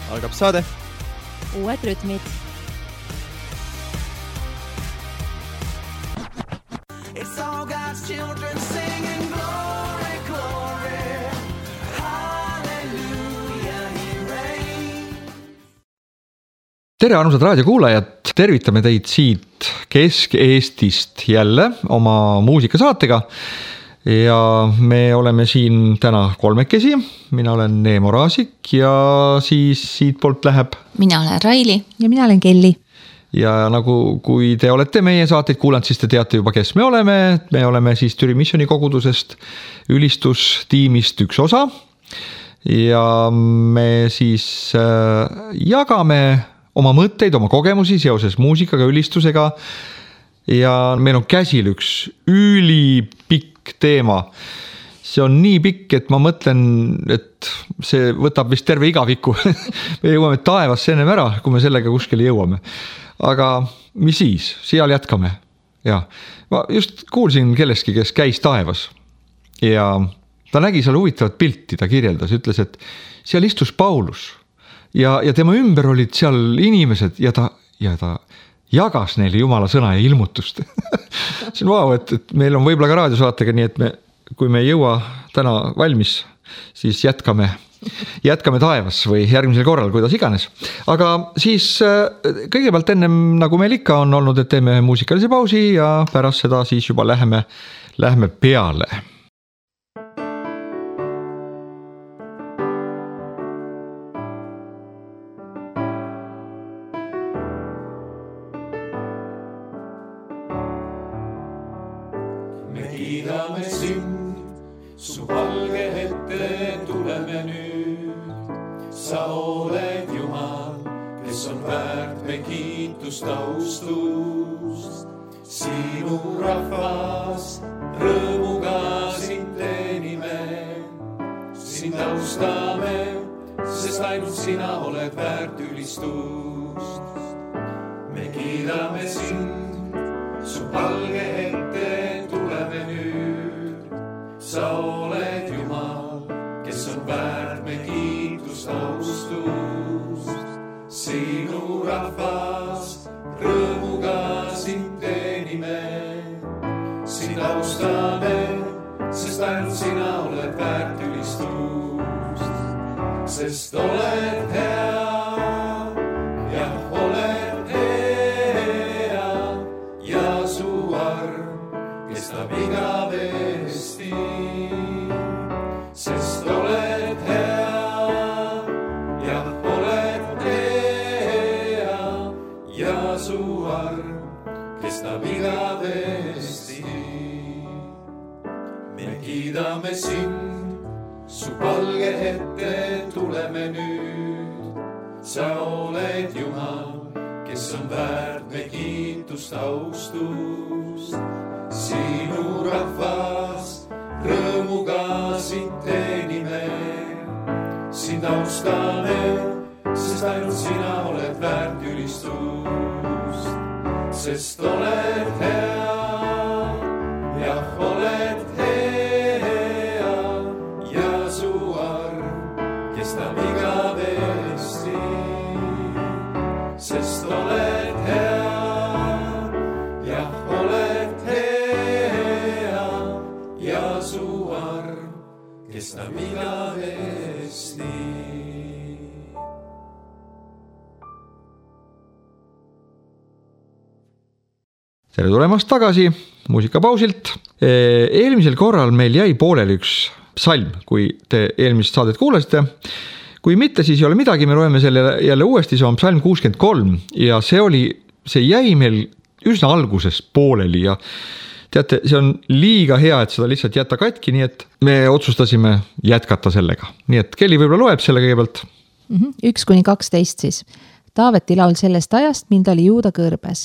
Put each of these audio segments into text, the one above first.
Algab saade. Uued rütmid. It's all God's children singing glory, glory, hallelujah, he reigns. Tere armsad raadiokuulajad, tervitame teid siit Kesk-Eestist jälle oma muusikasaatega. Ja me oleme siin täna kolmekesi, mina olen Neemo Raasik ja siis siit poolt läheb. Mina olen Raili. Ja mina olen Kelly. Ja nagu kui te olete meie saateid kuulanud, siis te teate juba, kes me oleme. Me oleme siis Türi Missioni kogudusest ülistustiimist üks osa. Ja me siis jagame oma mõtteid, oma kogemusi seoses muusikaga, ülistusega. Ja meil on käsil üks ülipikk teema. See on nii pikk, et ma mõtlen, et see võtab vist terve igaviku. Me jõuame taevasse ennem ära, kui me sellega kuskile jõuame. Aga mis siis? Seal jätkame. Ja. Ma just kuulsin kellestki, kes käis taevas. Ja ta nägi seal huvitavat pilti, ta kirjeldas, ütles, et seal istus Paulus. Ja tema ümber olid seal inimesed ja ta jagas neile Jumala sõna ja ilmutust. See on vau, et meil on võib-olla ka raadiosaatega, nii et kui me ei jõua täna valmis, siis jätkame taevas või järgmisel korral, kuidas iganes. Aga siis kõigepealt ennem, nagu meil ikka on olnud, et teeme muusikalise pausi ja pärast seda siis juba läheme peale. Sinu rahvas rõõmuga sind teenime, sind austame, sest ainult sina oled väärt ülistust. Me kiidame sind, su palge ette tuleme nüüd. Sa oled Jumal, kes on väärt me kiitust, austust. Sinu rahvas rõõmuga sind teenime, sind austame, sest ainult sina oled väärt ülistust. Sest oled hea, ja oled hea, ja su arm kestab igavesti. Sest oled hea, ja oled hea, ja su arm kestab igavesti. Me kiidame sind, su palge ette tuleme nüüd. Sa oled Jumal, kes on väärt me kiitust, austust. Sinu rahvas rõõmuga sind teenime, sind austame, sest ainult sina oled väärt ülistust. Sest oled hea, ja oled hea, ja su arm kestab igavesti. Sest oled hea, ja oled hea, ja su arm kestab igavesti. Tere tulemast tagasi muusikapausilt. Eelmisel korral meil jäi pooleli üks psalm, kui te eelmist saadet kuulasite. Kui mitte, siis ei ole midagi, me loeme selle jälle uuesti, see on psalm 63 ja see jäi meil üsna alguses pooleli ja teate, see on liiga hea, et seda lihtsalt jätta katki, nii et me otsustasime jätkata sellega. Nii et Kelly võib-olla loeb selle kõigepealt. 1-12 siis. Taaveti laul sellest ajast, mil ta oli Juuda kõrbes.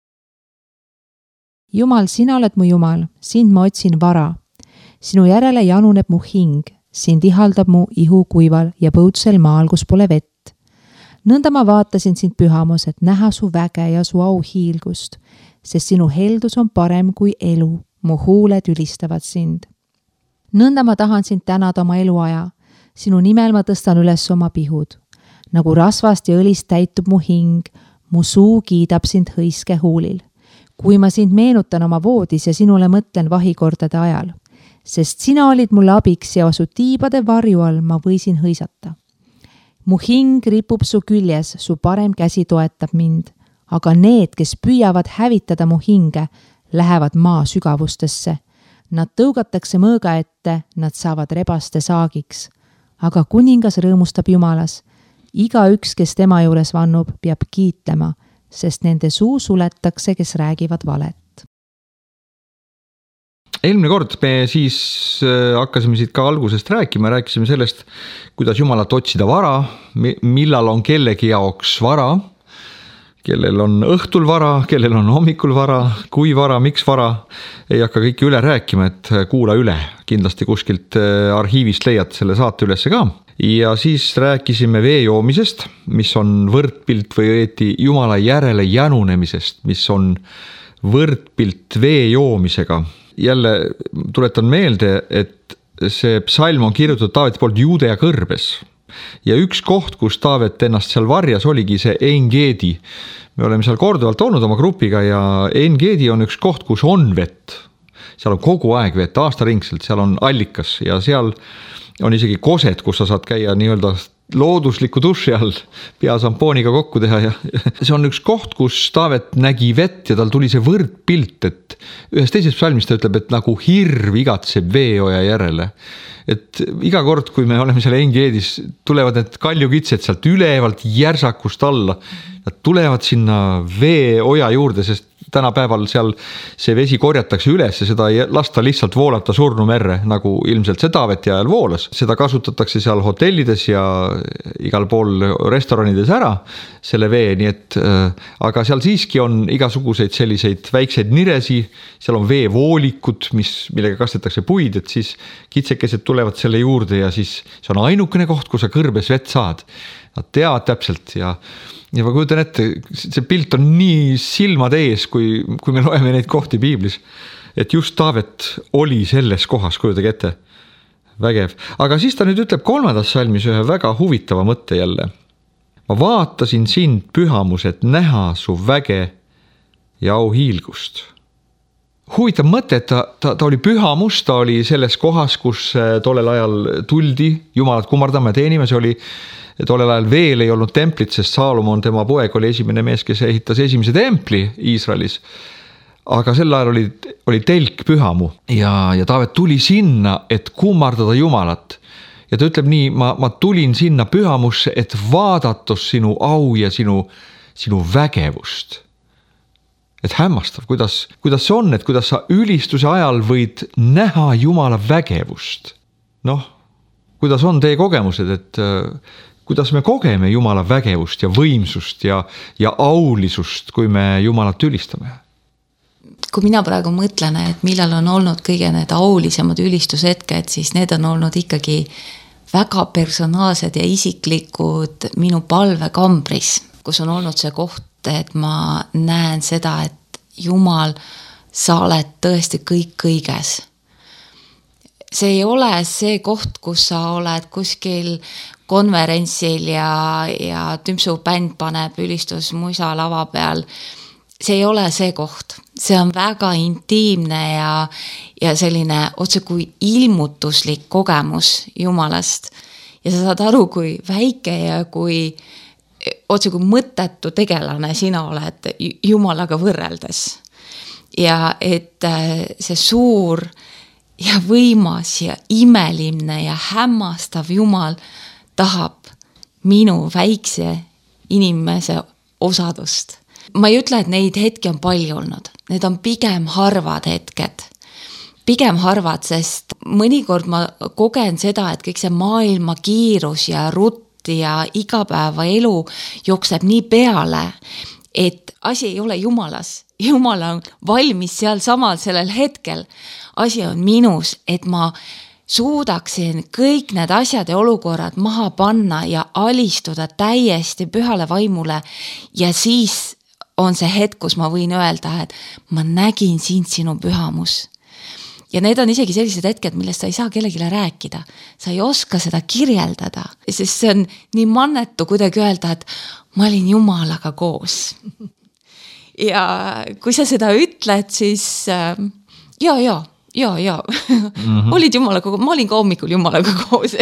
Jumal, sina oled mu Jumal, sind ma otsin vara. Sinu järele januneb mu hing, sind ihaldab mu ihu kuival ja põutsel maal, kus pole vett. Nõnda ma vaatasin sind pühamos, et näha su väge ja su au hiilgust, sest sinu heldus on parem kui elu, mu huuled ülistavad sind. Nõnda ma tahan sind tänada oma eluaja, sinu nimel ma tõstan üles oma pihud. nagu rasvast ja õlist täitub mu hing, mu suu kiidab sind hõiske huulil. Kui ma sind meenutan oma voodis ja sinule mõtlen vahikordade ajal, sest sina olid mulle abiks ja su tiibade varju all ma võisin hõisata. Mu hing ripub su küljes, su parem käsi toetab mind, aga need, kes püüavad hävitada mu hinge, lähevad maa sügavustesse. Nad tõugatakse mõõga ette, nad saavad rebaste saagiks. Aga kuningas rõõmustab Jumalas. Iga üks, kes tema juures vannub, peab kiitlema, sest nende suu suletakse, kes räägivad valet. Eelmine kord me siis hakkasime siit ka algusest rääkisime sellest, kuidas Jumalat otsida vara, millal on kellegi jaoks vara, kellel on õhtul vara, kellel on hommikul vara, kui vara, miks vara. Ei hakka kõiki üle rääkima, et kuula üle. Kindlasti kuskilt arhiivist leiad selle saate ülesse ka. Ja siis rääkisime vee joomisest, mis on võrdpilt või õieti Jumala järele jänunemisest, mis on võrdpilt vee joomisega. Jälle tuletan meelde, et see psalm on kirjutatud Taaveti poolt Juudea kõrbes. Ja üks koht, kus Taavet ennast seal varjas, oligi see Engeedi. Me oleme seal korduvalt olnud oma grupiga ja Engeedi on üks koht, kus on vett. Seal on kogu aeg vett, aastaringselt, seal on allikas ja seal on isegi koset, kus sa saad käia nii-öelda loodusliku duši all, pea sampooniga kokku teha ja see on üks koht, kus Taavet nägi vett ja tal tuli see võrdpilt, et ühes teises psalmis ta ütleb, et nagu hirv igatseb veeoja järele. Et iga kord, kui me oleme seal Engeedis, tulevad need kaljukitsed sealt ülevalt järsakust alla. Nad tulevad sinna veeoja juurde, sest tänapäeval seal see vesi korjatakse üles ja seda ei lasta lihtsalt voolata surnu merre, nagu ilmselt see Taaveti ajal voolas. Seda kasutatakse seal hotellides ja igal pool restoranides ära, selle vee, nii et aga seal siiski on igasuguseid selliseid väikseid niresi, seal on veevoolikud, millega kastetakse puid, et siis kitsekesed tulevad selle juurde ja siis see on ainukene koht, kus sa kõrbes vett saad. Nad teavad täpselt ja ma kujutan ette, see pilt on nii silmad ees, kui me loeme neid kohti piiblis, et just Taavet oli selles kohas, kujutage ette. Vägev. Aga siis ta nüüd ütleb 3. salmis ühe väga huvitava mõtte jälle. Ma vaatasin sind pühamus, et näha su väge ja auhiilgust. Huvitav mõte, et ta oli pühamus, ta oli selles kohas, kus tollel ajal tuldi Jumalat kummardama ja teenima, see oli tollel ajal veel ei olnud templit, sest Saalomon, tema poeg, oli esimene mees, kes ehitas esimese templi Iisraelis. Aga sel ajal oli telk pühamu ja Taavet tuli sinna, et kummardada Jumalat. Ja ta ütleb nii, ma tulin sinna pühamusse, et vaadatus sinu au ja sinu vägevust. Et hämmastav, kuidas see on, et kuidas sa ülistuse ajal võid näha Jumala vägevust. Kuidas on teie kogemused, et kuidas me kogeme Jumala vägevust ja võimsust ja aulisust, kui me Jumalat ülistame? Kui mina praegu mõtlen, et millal on olnud kõige need aulisemad ülistushetked, siis need on olnud ikkagi väga personaalsed ja isiklikud minu palvekambris, kus on olnud see koht, et ma näen seda, et Jumal, sa oled tõesti kõik kõiges. See ei ole see koht, kus sa oled kuskil konverentsil ja Tümpsu bänd paneb ülistusmuisa lava peal. See ei ole see koht. See on väga intiimne ja selline otse kui ilmutuslik kogemus Jumalast. Ja sa saad aru, kui väike ja otse kui mõttetu tegelane sina oled Jumalaga võrreldes. Ja et see suur ja võimas ja imeline ja hämmastav Jumal tahab minu väikse inimese osadust. Ma ei ütle, et neid hetki on palju olnud. Need on pigem harvad hetked. Pigem harvad, sest mõnikord ma kogen seda, et kõik see maailma kiirus ja rutt ja igapäeva elu jookseb nii peale, et asi ei ole Jumalas. Jumal on valmis seal samal sellel hetkel. Asi on minus, et ma suudaksin kõik need asjad ja olukorrad maha panna ja alistuda täiesti pühale vaimule ja siis on see hetk, kus ma võin öelda, et ma nägin sind sinu pühamus. ja need on isegi sellised hetked, millest sa ei saa kellegile rääkida. Sa ei oska seda kirjeldada, sest see on nii mannetu kuidagi öelda, et ma olin Jumalaga koos. Ja kui sa seda ütled, siis ja. Olid Jumalaga, ma olin ka hommikul Jumalaga koos,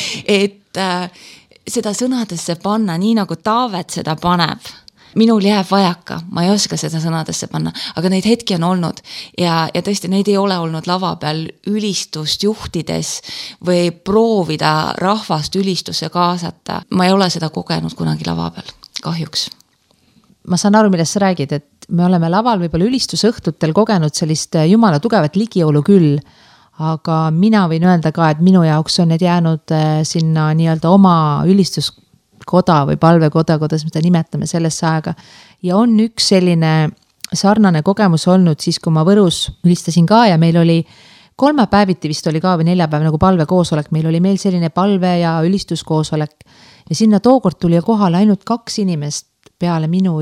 et seda sõnadesse panna, nii nagu Taavet seda paneb. Minul jääb vajaka, ma ei oska seda sõnadesse panna, aga neid hetki on olnud ja tõesti neid ei ole olnud lava peal ülistust juhtides või proovida rahvast ülistusse kaasata. Ma ei ole seda kogenud kunagi lava peal, kahjuks. Ma saan aru, millest sa räägid, et me oleme laval võib-olla ülistusõhtutel kogenud sellist Jumala tugevat ligiolu küll, aga mina võin öelda ka, et minu jaoks on need jäänud sinna nii-öelda oma ülistuskoda või palvekoda, kuidas me seda nimetame sellesse aega. Ja on üks selline sarnane kogemus olnud siis, kui ma Võrus ülistasin ka ja meil oli kolmapäeviti vist oli ka või neljapäev nagu palvekoosolek, meil oli meil selline palve ja ülistuskoosolek ja sinna tookord tuli kohale ainult 2 inimest peale minu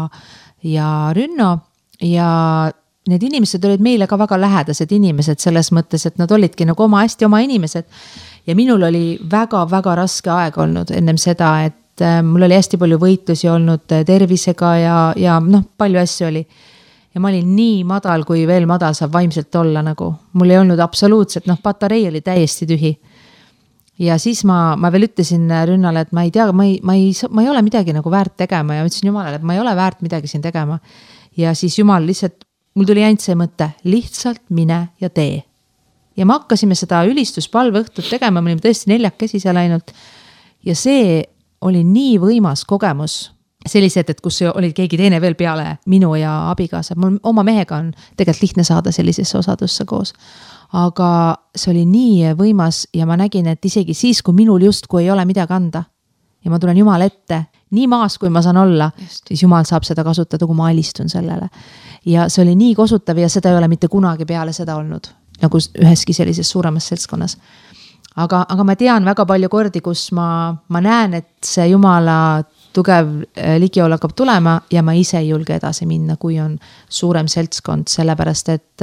ja Rünno ja need inimesed olid meile ka väga lähedased inimesed selles mõttes, et nad olidki nagu hästi oma inimesed ja minul oli väga-väga raske aeg olnud ennem seda, et mul oli hästi palju võitlusi olnud tervisega ja palju asju oli. Ja ma olin nii madal, kui veel madal saab vaimselt olla nagu. Mul ei olnud absoluutselt, patarei oli täiesti tühi. Ja siis ma veel ütlesin Rünnale, et ma ei tea, ma ei ole midagi nagu väärt tegema ja ütlesin Jumalale, et ma ei ole väärt midagi siin tegema. Ja siis Jumal lihtsalt, mul tuli ainult see mõte, lihtsalt mine ja tee. Ja me hakkasime seda ülistuspalve õhtut tegema, me olime tõesti 4 seal ainult. Ja see oli nii võimas kogemus, sellised, et kus olid keegi teine veel peale minu ja abikaasa. Mul oma mehega on tegelikult lihtne saada sellisesse osadusse koos. Aga see oli nii võimas ja ma nägin, et isegi siis, kui minul justkui ei ole midagi anda ja ma tulen Jumal ette, nii maas, kui ma saan olla, siis Jumal saab seda kasutada, kui ma alistun sellele. Ja see oli nii kosutav ja seda ei ole mitte kunagi peale seda olnud, nagu üheski sellises suuremas seltskonnas. Aga ma tean väga palju kordi, kus ma näen, et see Jumala tugev ligiol hakkab tulema ja ma ise ei julge edasi minna, kui on suurem seltskond, sellepärast, et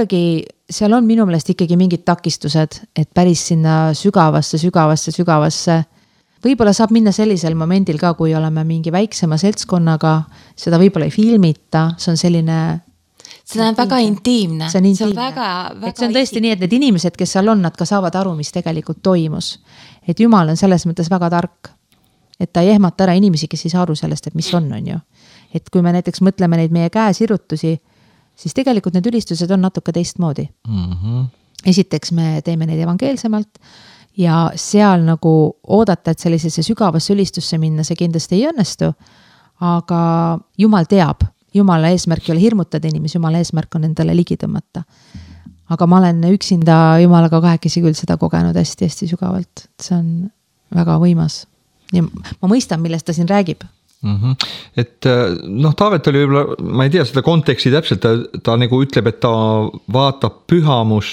seal on minu meelest ikkagi mingid takistused, et päris sinna sügavasse. Võib-olla saab minna sellisel momendil ka, kui oleme mingi väiksema seltskonnaga, seda võib-olla ei filmita, see on selline... See on väga intiimne. See on väga et see on tõesti nii, et need inimesed, kes seal on, nad ka saavad aru, mis tegelikult toimus. Et Jumal on selles mõttes väga tark. Et ta ei ehmata ära inimesi, kes ei saa aru sellest, et mis on ju. Et kui me näiteks mõtleme neid meie käesirutusi, siis tegelikult need ülistused on natuke teistmoodi. Esiteks me teeme neid evangeelsemalt ja seal nagu oodata, et sellisesse sügavasse ülistusse minna, see kindlasti ei õnnestu, aga Jumal teab, Jumala eesmärk ei ole hirmutada inimesi, Jumala eesmärk on endale ligi tõmmata. Aga ma olen üksinda Jumalaga kahekesi küll seda kogenud hästi-hästi sügavalt. See on väga võimas. Ja ma mõistan, millest ta siin räägib. Et Taavet oli võib-olla, ma ei tea seda konteksti täpselt, ta nagu ütleb, et ta vaatab pühamus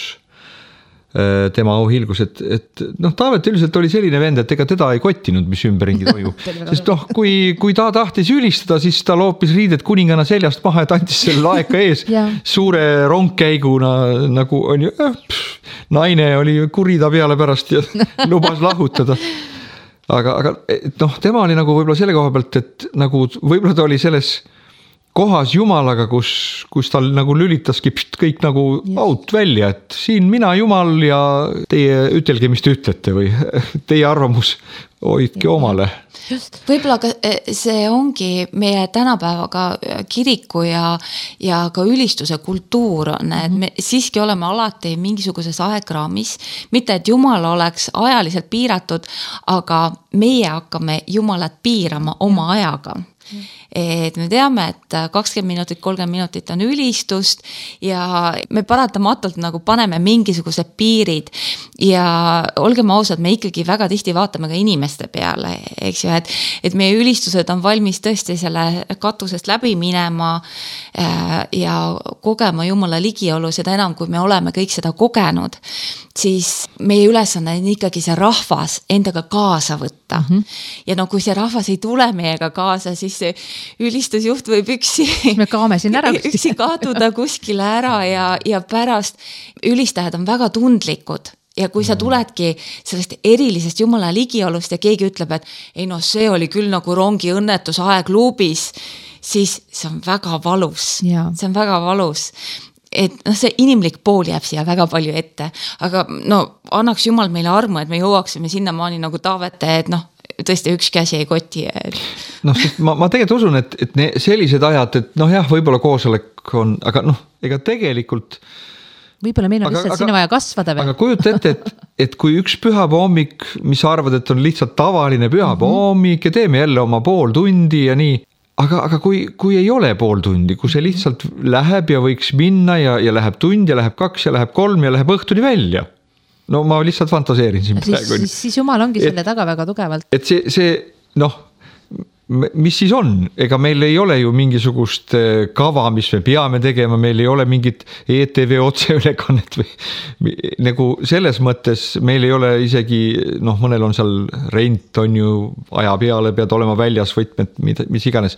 tema auhilgus, et Taavet üldiselt oli selline vend, et ega teda ei kottinud, mis ümberringi toimub. Sest kui ta tahtis ülistada, siis ta loopis riided kuningana seljast maha ja tantis selle laeka ees suure rongkäiguna, nagu on ju, naine oli kurida peale pärast ja lubas lahutada. Aga tema oli nagu võib-olla selle koha pealt, et nagu võib-olla ta oli selles kohas Jumalaga, kus tal nagu lülitaski kõik nagu out välja, et siin mina Jumal ja teie ütelge, mis te ütlete või teie arvamus hoidke omale. Just. Võib-olla ka see ongi meie tänapäevaga kiriku ja ka ülistuse kultuur on, et me siiski oleme alati mingisuguses aegraamis, mitte et Jumal oleks ajaliselt piiratud, aga meie hakkame Jumalat piirama oma ajaga. Et me teame, et 20 minutit, 30 minutit on ülistust ja me paratamatult nagu paneme mingisugused piirid ja olgem ausad, me ikkagi väga tihti vaatame ka inimeste peale, eks ju, et meie ülistused on valmis tõesti selle katusest läbi minema ja kogema Jumala ligiolu, seda enam, kui me oleme kõik seda kogenud, siis meie ülesanne on ikkagi see rahvas endaga kaasa võtta. Ja kui see rahvas ei tule meiega kaasa, siis ülistusjuht võib üksi me kaame siin ära üksi kaduda kuskile ära ja pärast ülistajad on väga tundlikud. Ja kui sa tuledki sellest erilisest Jumala ligiolust ja keegi ütleb, et ei no see oli küll nagu rongi õnnetus aegluubis, siis see on väga valus. Jaa. See on väga valus. Et no see inimlik pool jääb siia väga palju ette, aga no annaks Jumal meile armu, et me jõuaksime sinnamaani nagu Taavete, et noh, tõesti üks käsi ei koti. Noh, sest ma tegelikult usun, et sellised ajad, et noh jah, võib-olla koosolek on, aga noh, ega tegelikult võib-olla meil on lihtsalt sinna vaja kasvada veel. Aga kujuta ette, et kui üks pühapäeva hommik, mis sa arvad, et on lihtsalt tavaline pühapäeva hommik ja teeme jälle oma pool tundi ja nii, aga kui ei ole pool tundi, kui see lihtsalt läheb ja võiks minna ja läheb tund ja läheb 2 ja läheb 3 ja läheb õhtuni välja. No ma lihtsalt fantaseerin siin praegu. Siis Jumal ongi selle taga väga tugevalt. Et see noh, mis siis on? Ega meil ei ole ju mingisugust kava, mis me peame tegema, meil ei ole mingit ETV otseülekannet või nagu selles mõttes meil ei ole isegi, noh, mõnel on seal rent on ju aja peale, pead olema väljas võtmed, mis iganes.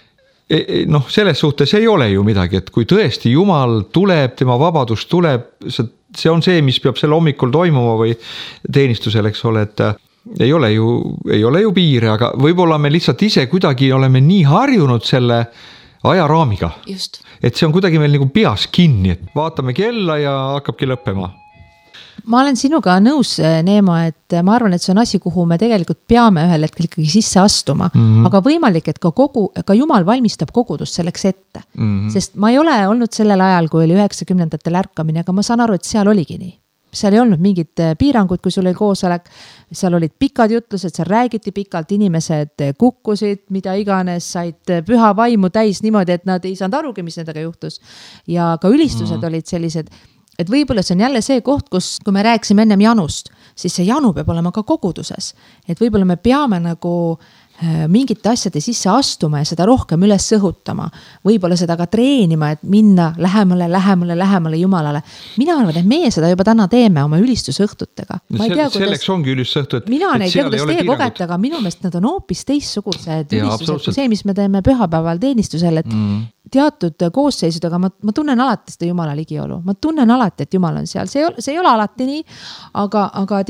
Noh, selles suhtes ei ole ju midagi, et kui tõesti Jumal tuleb, tema vabadus tuleb, see on see, mis peab selle hommikul toimuma või teenistusel, eks ole, et ei ole ju piire, aga võib-olla me lihtsalt ise kuidagi oleme nii harjunud selle ajaraamiga. Just. Et see on kuidagi meil nagu peas kinni, et vaatame kella ja hakkabki lõppema. Ma olen sinuga nõus, Neemo, et ma arvan, et see on asi, kuhu me tegelikult peame ühel hetkel ikkagi sisse astuma, aga võimalik, et ka Jumal valmistab kogudust selleks ette. Sest ma ei ole olnud sellel ajal, kui oli 90-ndatel ärkamine, aga ma saan aru, et seal oligi nii. Seal ei olnud mingid piirangud, kui sul oli koosolek, seal olid pikad jutlused, seal räägiti pikalt, inimesed kukkusid, mida iganes, said püha vaimu täis niimoodi, et nad ei saanud arugi, mis nendega juhtus. Ja ka ülistused olid sellised, et võib-olla see on jälle see koht, kus, kui me rääksime ennem Janust, siis see Janu peab olema ka koguduses. Et võib-olla me peame nagu mingite asjade sisse astuma ja seda rohkem üles õhutama. Võib-olla seda ka treenima, et minna lähemale Jumalale. Mina arvan, et meie seda juba täna teeme oma ülistusõhtutega. Selleks ongi ülistusõhtu. Mina neid tea, kuidas teie kogete, aga minu meelest nad on hoopis teistsugused ülistused kui see, mis me teeme pühapäeval teenistusel, et teatud koosseisudega ma tunnen alati seda Jumala ligiolu. Ma tunnen alati, et Jumal on seal. See ei ole alati nii, aga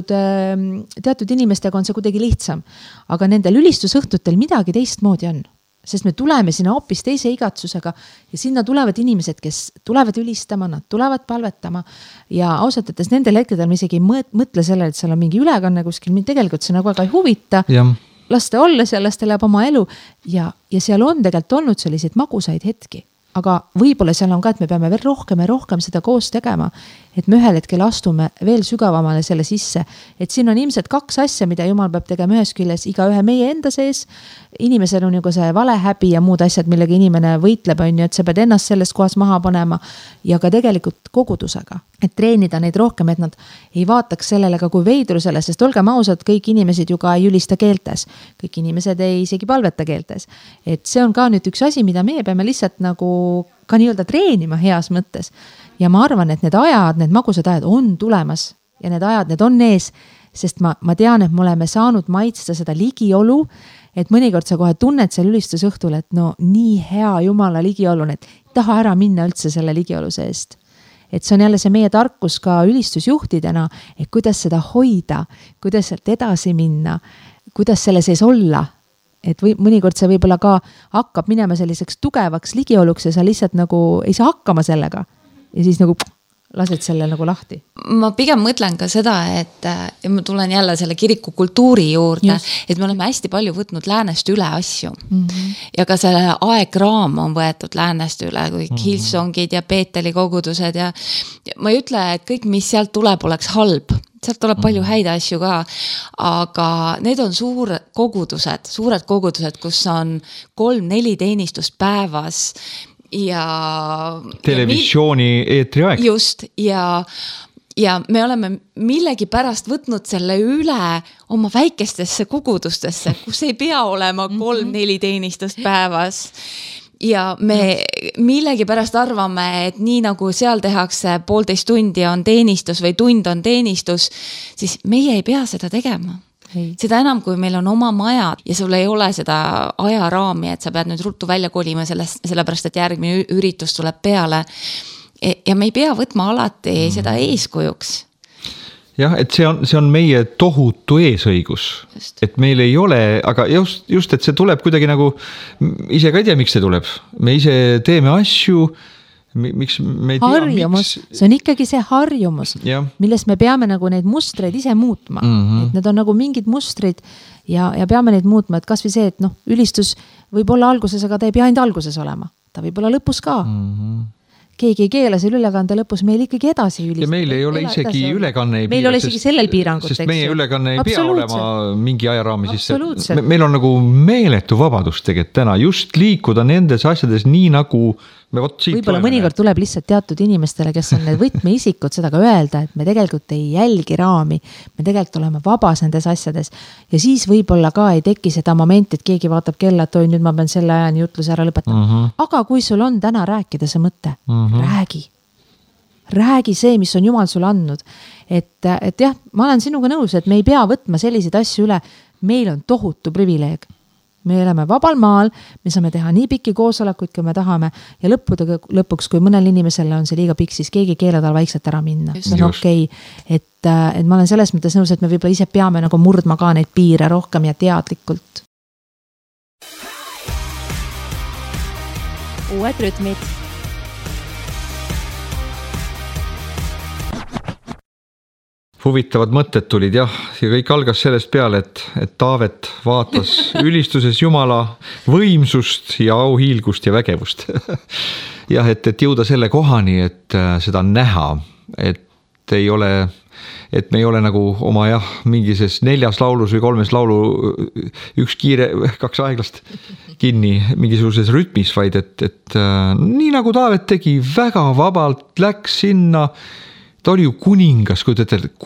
teatud inimestega on see kuidagi lihtsam. Aga nendel ülistusõhtutel midagi teistmoodi on. Sest me tuleme sinna hoopis teise igatsusega ja sinna tulevad inimesed, kes tulevad ülistama, nad tulevad palvetama ja ausalt, et nendel hetkedel me isegi ei mõtle sellele, et seal on mingi ülekanne kuskil, tegelikult see nagu väga ei huvita. Laste olla seal, laste läheb oma elu ja seal on tegelikult olnud selliseid magusaid hetki. Aga võib-olla seal on ka, et me peame veel rohkem ja rohkem seda koos tegema, et me ühel hetkel astume veel sügavamale selle sisse. Et siin on ilmselt 2 asja, mida Jumal peab tegema ühes küljes iga ühe meie enda sees. Inimesel on ju see valehäbi ja muud asjad, millega inimene võitleb, on ju, et sa pead ennast selles kohas maha panema ja ka tegelikult kogudusega. Et treenida neid rohkem, et nad ei vaataks sellele ka kui veidrusele, sest olgem ausad, kõik inimesed ju ka ei ülista keeltes. Kõik inimesed ei isegi palveta keeltes. Et see on ka nüüd üks asi, mida meie peame lihtsalt nagu ka nii-öelda treenima heas mõttes. Ja ma arvan, et need ajad, need magusad ajad on tulemas ja need ajad, need on ees, sest ma tean, et me oleme saanud maitsta seda ligiolu, et mõnikord sa kohe tunned seal ülistusõhtul, et no nii hea Jumala ligiolu, et taha ära minna üldse selle ligiolu seest. Et see on jälle see meie tarkus ka ülistusjuhtidena, et kuidas seda hoida, kuidas sealt edasi minna, kuidas selle sees olla. Et mõnikord see võib-olla ka hakkab minema selliseks tugevaks ligioluks ja sa lihtsalt nagu ei saa hakkama sellega. Ja siis nagu lased selle nagu lahti. Ma pigem mõtlen ka seda, et ja ma tulen jälle selle kiriku kultuuri juurde, et me oleme hästi palju võtnud läänest üle asju. Ja ka selle aegraam on võetud läänest üle, kui Hillsongid ja Peeteli kogudused ja ma ei ütle, et kõik, mis sealt tuleb, oleks halb. Sealt tuleb palju häid asju ka, aga need on suured kogudused, kus on 3-4 teenistust päevas ja televisiooni eetri aeg. Just ja me oleme millegi pärast võtnud selle üle oma väikestesse kogudustesse, kus ei pea olema 3-4 teenistust päevas. Ja me millegi pärast arvame, et nii nagu seal tehakse 1,5 tundi on teenistus või tund on teenistus, siis meie ei pea seda tegema. Ei. seda enam, kui meil on oma majad ja sul ei ole seda ajaraami, et sa pead nüüd ruttu välja kolima sellepärast, et järgmine üritus tuleb peale. Ja me ei pea võtma alati seda eeskujuks. Jah, et see on meie tohutu eesõigus, et meil ei ole, aga just, et see tuleb kuidagi nagu, ise ka ei tea, miks see tuleb. Me ise teeme asju, miks me ei tea, harjumus, see on ikkagi see harjumus, millest me peame nagu neid mustreid ise muutma. Et need on nagu mingid mustrid ja peame neid muutma, et kas või see, et ülistus võib olla alguses, aga ta ei pea ainult alguses olema. Ta võib olla lõpus ka. Keegi ei keela selle ülekande lõpus meil ikkagi edasi ülistada. Ja meil ei ole isegi ülekanne ei meil ole isegi sellel piirangut. Sest meie ülekanne ei pea olema mingi ajaraami sisse. Meil on nagu meeletu vabadus tegelikult täna just liikuda nendes asjades nii nagu me võib-olla mõnikord tuleb lihtsalt teatud inimestele, kes on need võtmeisikud, seda ka öelda, et me tegelikult ei jälgi raami, me tegelikult oleme vabas nendes asjades ja siis võib-olla ka ei teki seda momenti, et keegi vaatab kella, et oi, nüüd ma pean selle ajani jutluse ära lõpetama. Aga kui sul on täna rääkida see mõte, räägi see, mis on Jumal sulle andnud. Et jah, ma olen sinuga nõus, et me ei pea võtma selliseid asju üle, meil on tohutu privileeg. Me oleme vabal maal, me saame teha nii pikki koosolekuid, kui me tahame ja lõpuks, kui mõnel inimesele on see liiga pikk, siis keegi keela tal vaikselt ära minna. See on okei. Et ma olen selles mõttes nõus, et me võib-olla ise peame nagu murdma ka neid piire rohkem ja teadlikult. Uued rütmid. Huvitavad mõtted tulid ja kõik algas sellest peale, et Taavet vaatas ülistuses Jumala võimsust ja auhiilgust ja vägevust. Jah, et jõuda selle kohani, et seda näha, et me ei ole nagu oma mingises 4 laulus või 3 laulu üks kiire, 2 aeglast kinni mingisuguses rütmis, vaid et nii nagu Taavet tegi, väga vabalt läks sinna. Ta oli ju kuningas, kui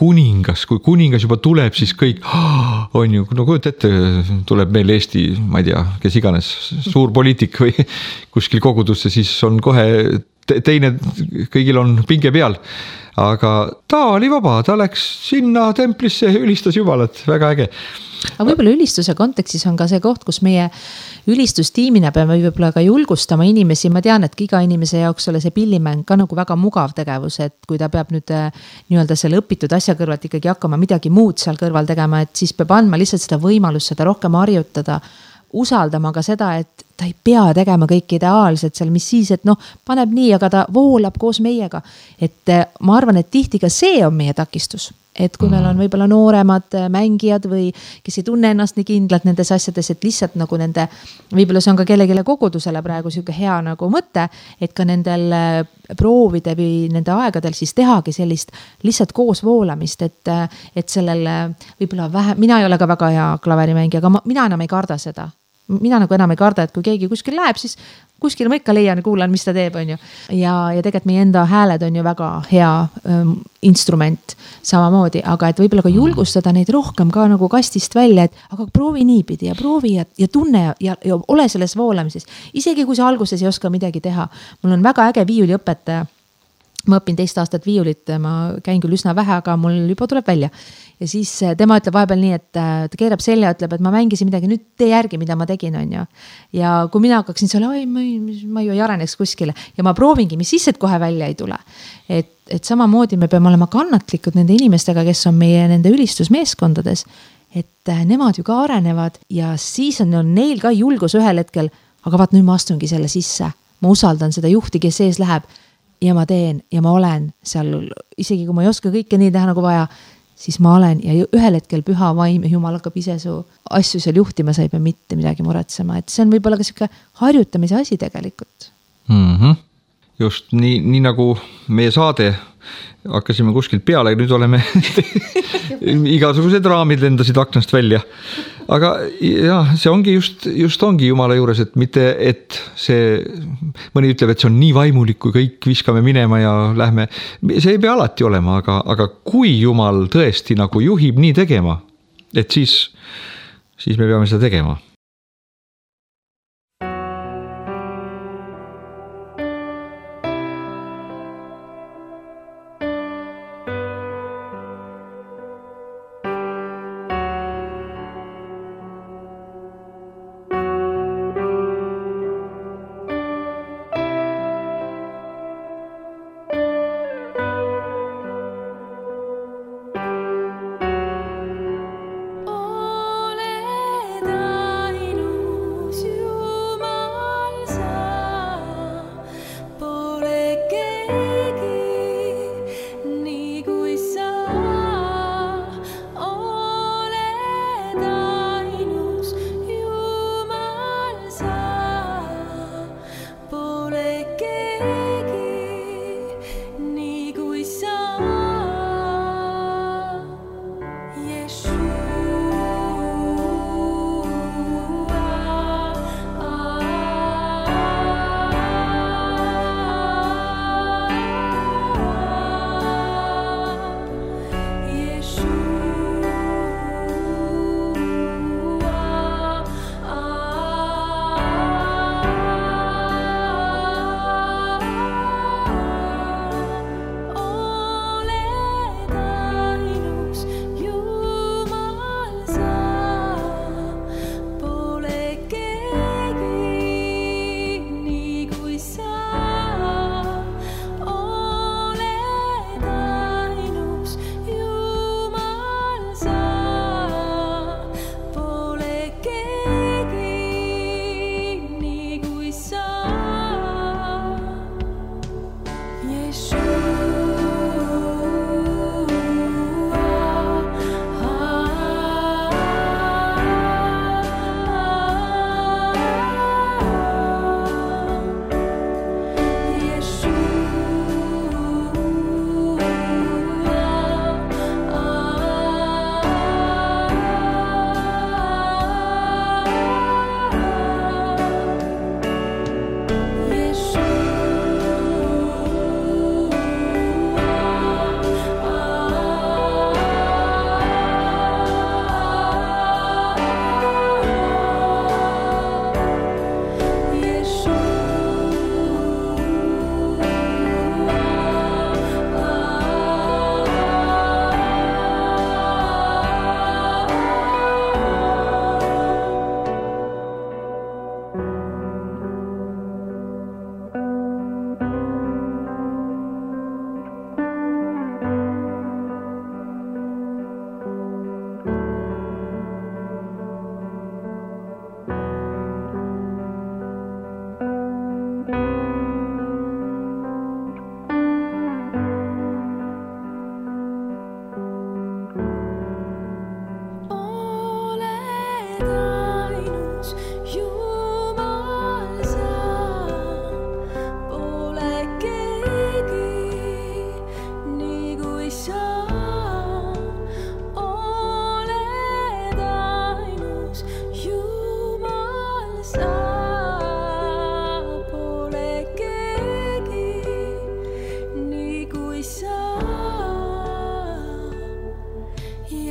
kuningas juba tuleb, siis kõik on ju, no kujut ette, tuleb meil Eesti, ma ei tea, kes iganes, suur poliitik või kuskil kogudusse, siis on kohe teine, kõigil on pinge peal. Aga ta oli vaba, ta läks sinna templisse, ülistas Jumalat, väga äge. Aga võib-olla ülistuse kontekstis on ka see koht, kus meie ülistustiimina peame võib-olla ka julgustama inimesi. Ma tean, et iga inimese jaoks ole see pillimäng ka nagu väga mugav tegevus, et kui ta peab nüüd nii-öelda selle õpitud asja kõrvalt ikkagi hakkama midagi muud seal kõrval tegema, et siis peab andma lihtsalt seda võimalust, seda rohkem harjutada, usaldama ka seda, et ta ei pea tegema kõik ideaalselt seal, mis siis, et paneb nii, aga ta voolab koos meiega. Et ma arvan, et tihti ka see on meie takistus. Et kui meil on võib-olla nooremad mängijad või kes ei tunne ennast nii kindlalt nendes asjades, et lihtsalt nagu nende, võib-olla see on ka kellegile kogudusele praegu siuke hea nagu mõte, et ka nendel proovide või nende aegadel siis tehagi sellist lihtsalt koos voolamist, et sellel võib-olla vähe, mina ei ole ka väga hea klaverimängija, aga mina enam ei karda seda. Mina nagu enam ei karda, et kui keegi kuskil läheb, siis kuskil ma ikka leian ja kuulan, mis ta teeb, on ju. Ja tegelikult meie enda hääled on ju väga hea instrument samamoodi, aga et võib-olla ka julgustada neid rohkem ka nagu kastist välja, et aga proovi niipidi ja proovi ja tunne ja ole selles voolamises. Isegi kui sa alguses ei oska midagi teha. Mul on väga äge viiuliõpetaja. Ma õpin 2 aastat viiulit, ma käin küll üsna vähe, aga mul juba tuleb välja. Ja siis tema ütleb vahepeal nii, et ta keerab selja, ütleb, et ma mängisin midagi, nüüd tee järgi, mida ma tegin, on ju. Ja kui mina hakkaksin selle, ma ju ei areneks kuskile ja ma proovingi, mis siis, et kohe välja ei tule. Et samamoodi me peame olema kannatlikud nende inimestega, kes on meie nende ülistusmeeskondades, et nemad ju ka arenevad ja siis on neil ka julgus ühel hetkel, aga vaat nüüd ma astungi selle sisse, ma usaldan seda juhti, kes sees läheb ja ma teen ja ma olen seal, isegi kui ma ei oska kõike nii teha nagu vaja, siis ma olen ja ühel hetkel püha vaim ja Jumal hakkab ise su asju seal juhtima, sa ei pea mitte midagi muretsema, et see on võib-olla ka siuke harjutamise asi tegelikult. Just nii nagu meie saade hakkasime kuskilt peale, nüüd oleme igasugused raamid lendasid aknast välja. Aga jah, see ongi just ongi Jumala juures, et mitte, et see, mõni ütleb, et see on nii vaimulik, kui kõik viskame minema ja lähme. See ei pea alati olema, aga kui Jumal tõesti nagu juhib nii tegema, et siis me peame seda tegema.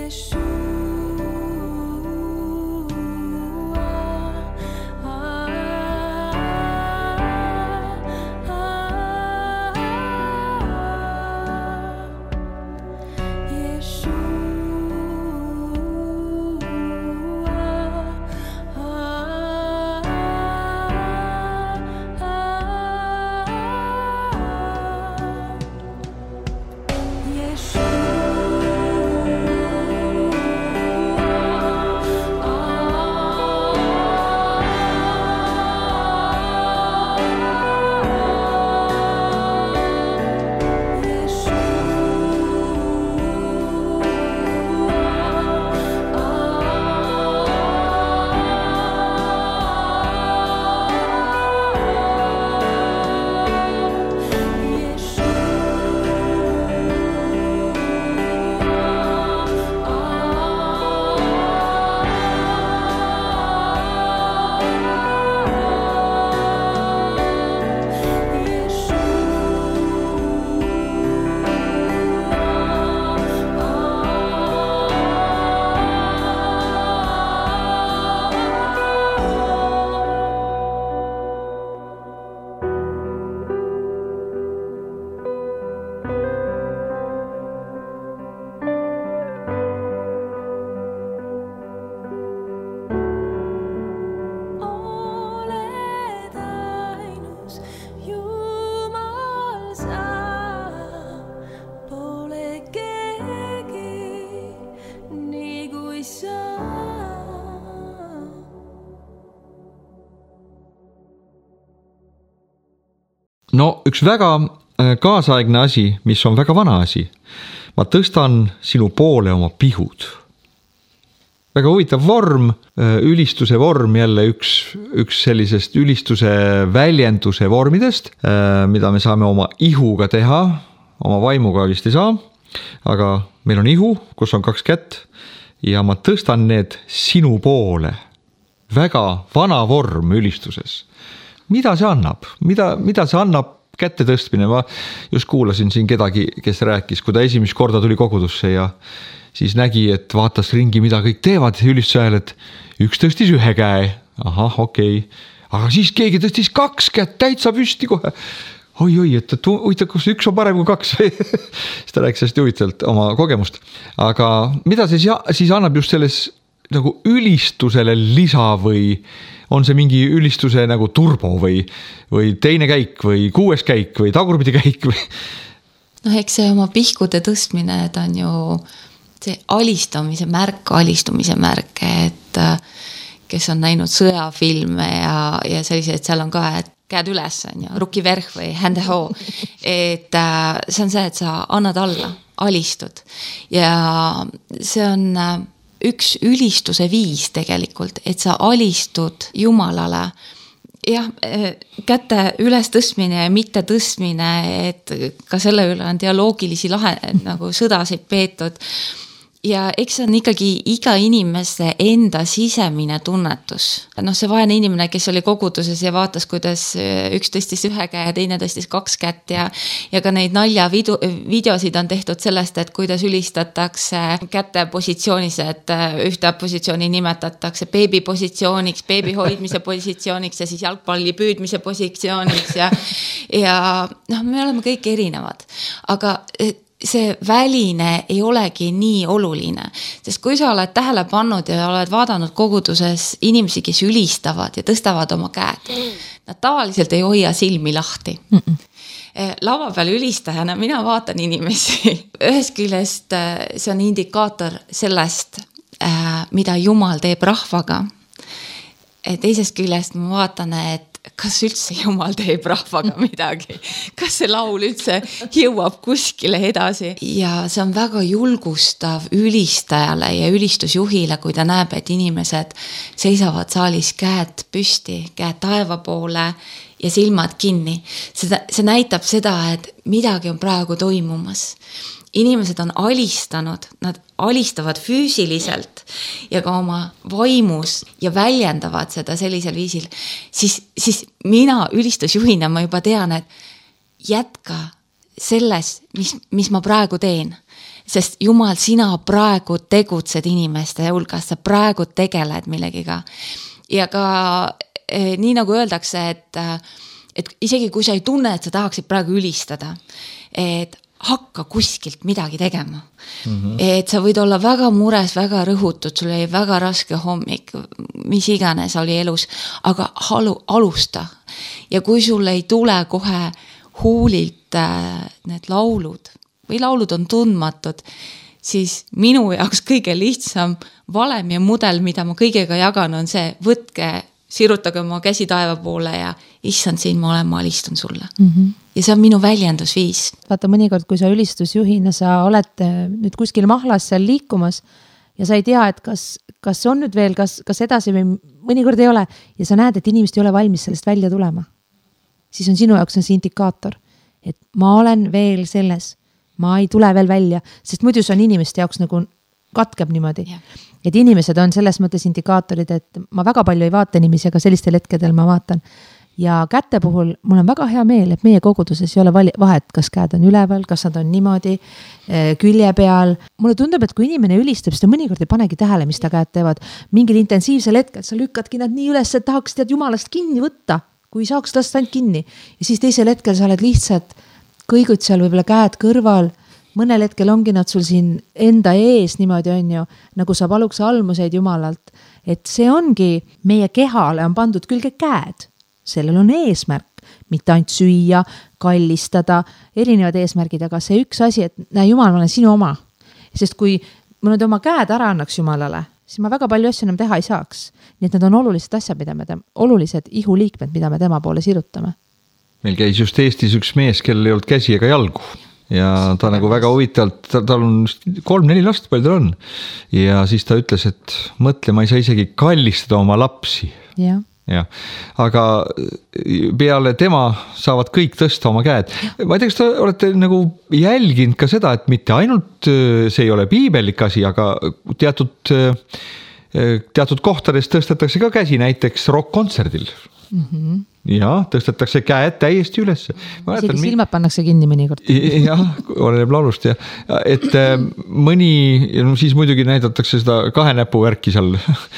No üks väga kaasaegne asi, mis on väga vana asi. Ma tõstan sinu poole oma pihud. Väga huvitav vorm, ülistuse vorm jälle üks sellisest ülistuse väljenduse vormidest, mida me saame oma ihuga teha, oma vaimuga vist ei saa, aga meil on ihu, kus on 2 kätt ja ma tõstan need sinu poole. Väga vana vorm ülistuses. Mida see annab? Mida see annab kätte tõstmine? Ma just kuulasin siin kedagi, kes rääkis, kui ta esimest korda tuli kogudusse ja siis nägi, et vaatas ringi, mida kõik teevad ülistuse ajal, et üks tõstis 1 käe. Ahah, okei. Aga siis keegi tõstis 2 kätt, täitsa püsti kohe. Oi, et huvitav, kus 1 on parem kui 2. Siis ta rääkis hästi huvitavalt oma kogemust. Aga mida see siis annab just selles nagu ülistusele lisa või on see mingi ülistuse nagu turbo või teine käik või 6 käik või tagurpidi käik või? No eks see oma pihkude tõstmine, et on ju see alistumise märk, et kes on näinud sõjafilme ja sellised, seal on ka, et käed üles on ju, rukiverh või händehoo, et see on see, et sa annad alla, alistud ja see on üks ülistuse viis tegelikult, et sa alistud Jumalale. Jah, käte üles tõstmine ja mitte tõstmine, et ka selle üle on dialoogilisi nagu sõdasid peetud. Ja eks on ikkagi iga inimese enda sisemine tunnetus. No see vaene inimene, kes oli koguduses ja vaatas, kuidas üks tõstis 1 käe ja teine tõstis 2 kätt ja ka neid videosid on tehtud sellest, et kuidas ülistatakse käte positsioonis, et ühte positsiooni nimetatakse beebi positsiooniks, beebi hoidmise positsiooniks ja siis jalgpalli püüdmise positsiooniks ja noh, me oleme kõik erinevad, aga see väline ei olegi nii oluline, sest kui sa oled tähele pannud ja oled vaadanud koguduses inimesi, kes ülistavad ja tõstavad oma käed, nad tavaliselt ei hoia silmi lahti. Lava peal ülistajana mina vaatan inimesi. Ühest küljest see on indikaator sellest, mida Jumal teeb rahvaga. Teisest küljest ma vaatan, et kas üldse Jumal teeb rahvaga midagi, kas see laul üldse jõuab kuskile edasi ja see on väga julgustav ülistajale ja ülistusjuhile, kui ta näeb, et inimesed seisavad saalis käed püsti, käed taeva poole ja silmad kinni. See näitab seda, et midagi on praegu toimumas. Inimesed on alistanud, nad alistavad füüsiliselt ja ka oma vaimus ja väljendavad seda sellisel viisil, siis mina ülistusjuhina ma juba tean, et jätka selles, mis ma praegu teen. sest Jumal, sina praegu tegutsed inimeste hulgas, sa praegu tegeled millegiga. Ja ka nii nagu öeldakse, et isegi kui sa ei tunne, et sa tahaksid praegu ülistada, et hakka kuskilt midagi tegema. Et sa võid olla väga mures, väga rõhutud, sul oli väga raske hommik, mis iganes oli elus, aga alusta. Ja kui sul ei tule kohe huulilt need laulud või laulud on tundmatud, siis minu jaoks kõige lihtsam valem ja mudel, mida ma kõigega jagan, on see, võtke, sirutage oma käsi taeva poole ja issand, siin ma olen, ma alistun sulle. Ja see on minu väljendusviis. Vaata, mõnikord, kui sa ülistusjuhina, sa oled nüüd kuskil mahlas seal liikumas ja sa ei tea, et kas on nüüd veel, kas edasi või mõnikord ei ole ja sa näed, et inimesed ei ole valmis sellest välja tulema. Siis on sinu jaoks on see indikaator, et ma olen veel selles, ma ei tule veel välja, sest muidu see on inimeste jaoks nagu katkeb niimoodi. Et inimesed on selles mõttes indikaatorid, et ma väga palju ei vaata inimesi, aga sellistel hetkedel ma vaatan. Ja kätte puhul mul on väga hea meel, et meie koguduses ei ole vahet, kas käed on üleval, kas nad on niimoodi külje peal. Mulle tundub, et kui inimene ülistab, siis ta mõnikord ei panegi tähele, mis ta käed teevad. Mingil intensiivsel hetkel sa lükkadki nad nii üles, et tahaks tead Jumalast kinni võtta, kui saaks lasta ainult kinni. Ja siis teisel hetkel sa oled lihtsalt kõigud seal võib-olla käed kõrval, mõnel hetkel ongi nad sul siin enda ees niimoodi on ju, nagu sa paluks almuseid Jumalalt, et see ongi, meie kehale on pandud külge käed, sellel on eesmärk, mitte ainult süüa, kallistada, erinevad eesmärgid, aga see üks asi, et näe Jumal, ma olen sinu oma, sest kui ma nüüd oma käed ära annaks Jumalale, siis ma väga palju asju enam teha ei saaks, nii et need on olulised asjad, olulised ihuliikmed, mida me tema poole sirutame. Meil käis just Eestis üks mees, kellel ei olnud käsi ega jalgu ja ta nagu väga huvitavalt, tal on 3-4 last, palju tal on ja siis ta ütles, et mõtle, ma ei saa isegi kallistada oma lapsi. Ja. Aga peale tema saavad kõik tõsta oma käed. Ma ei tea, kas te olete nagu jälginud ka seda, et mitte ainult see ei ole piibellik asi, aga teatud kohtades tõstetakse ka käsi, näiteks rock-kontserdil. Ja tõstetakse käed täiesti üles. Isegi silmad pannakse kinni mõnikord. Jah, oleneb laulust. Et mõni, siis muidugi näidatakse seda 2 näpu värki seal.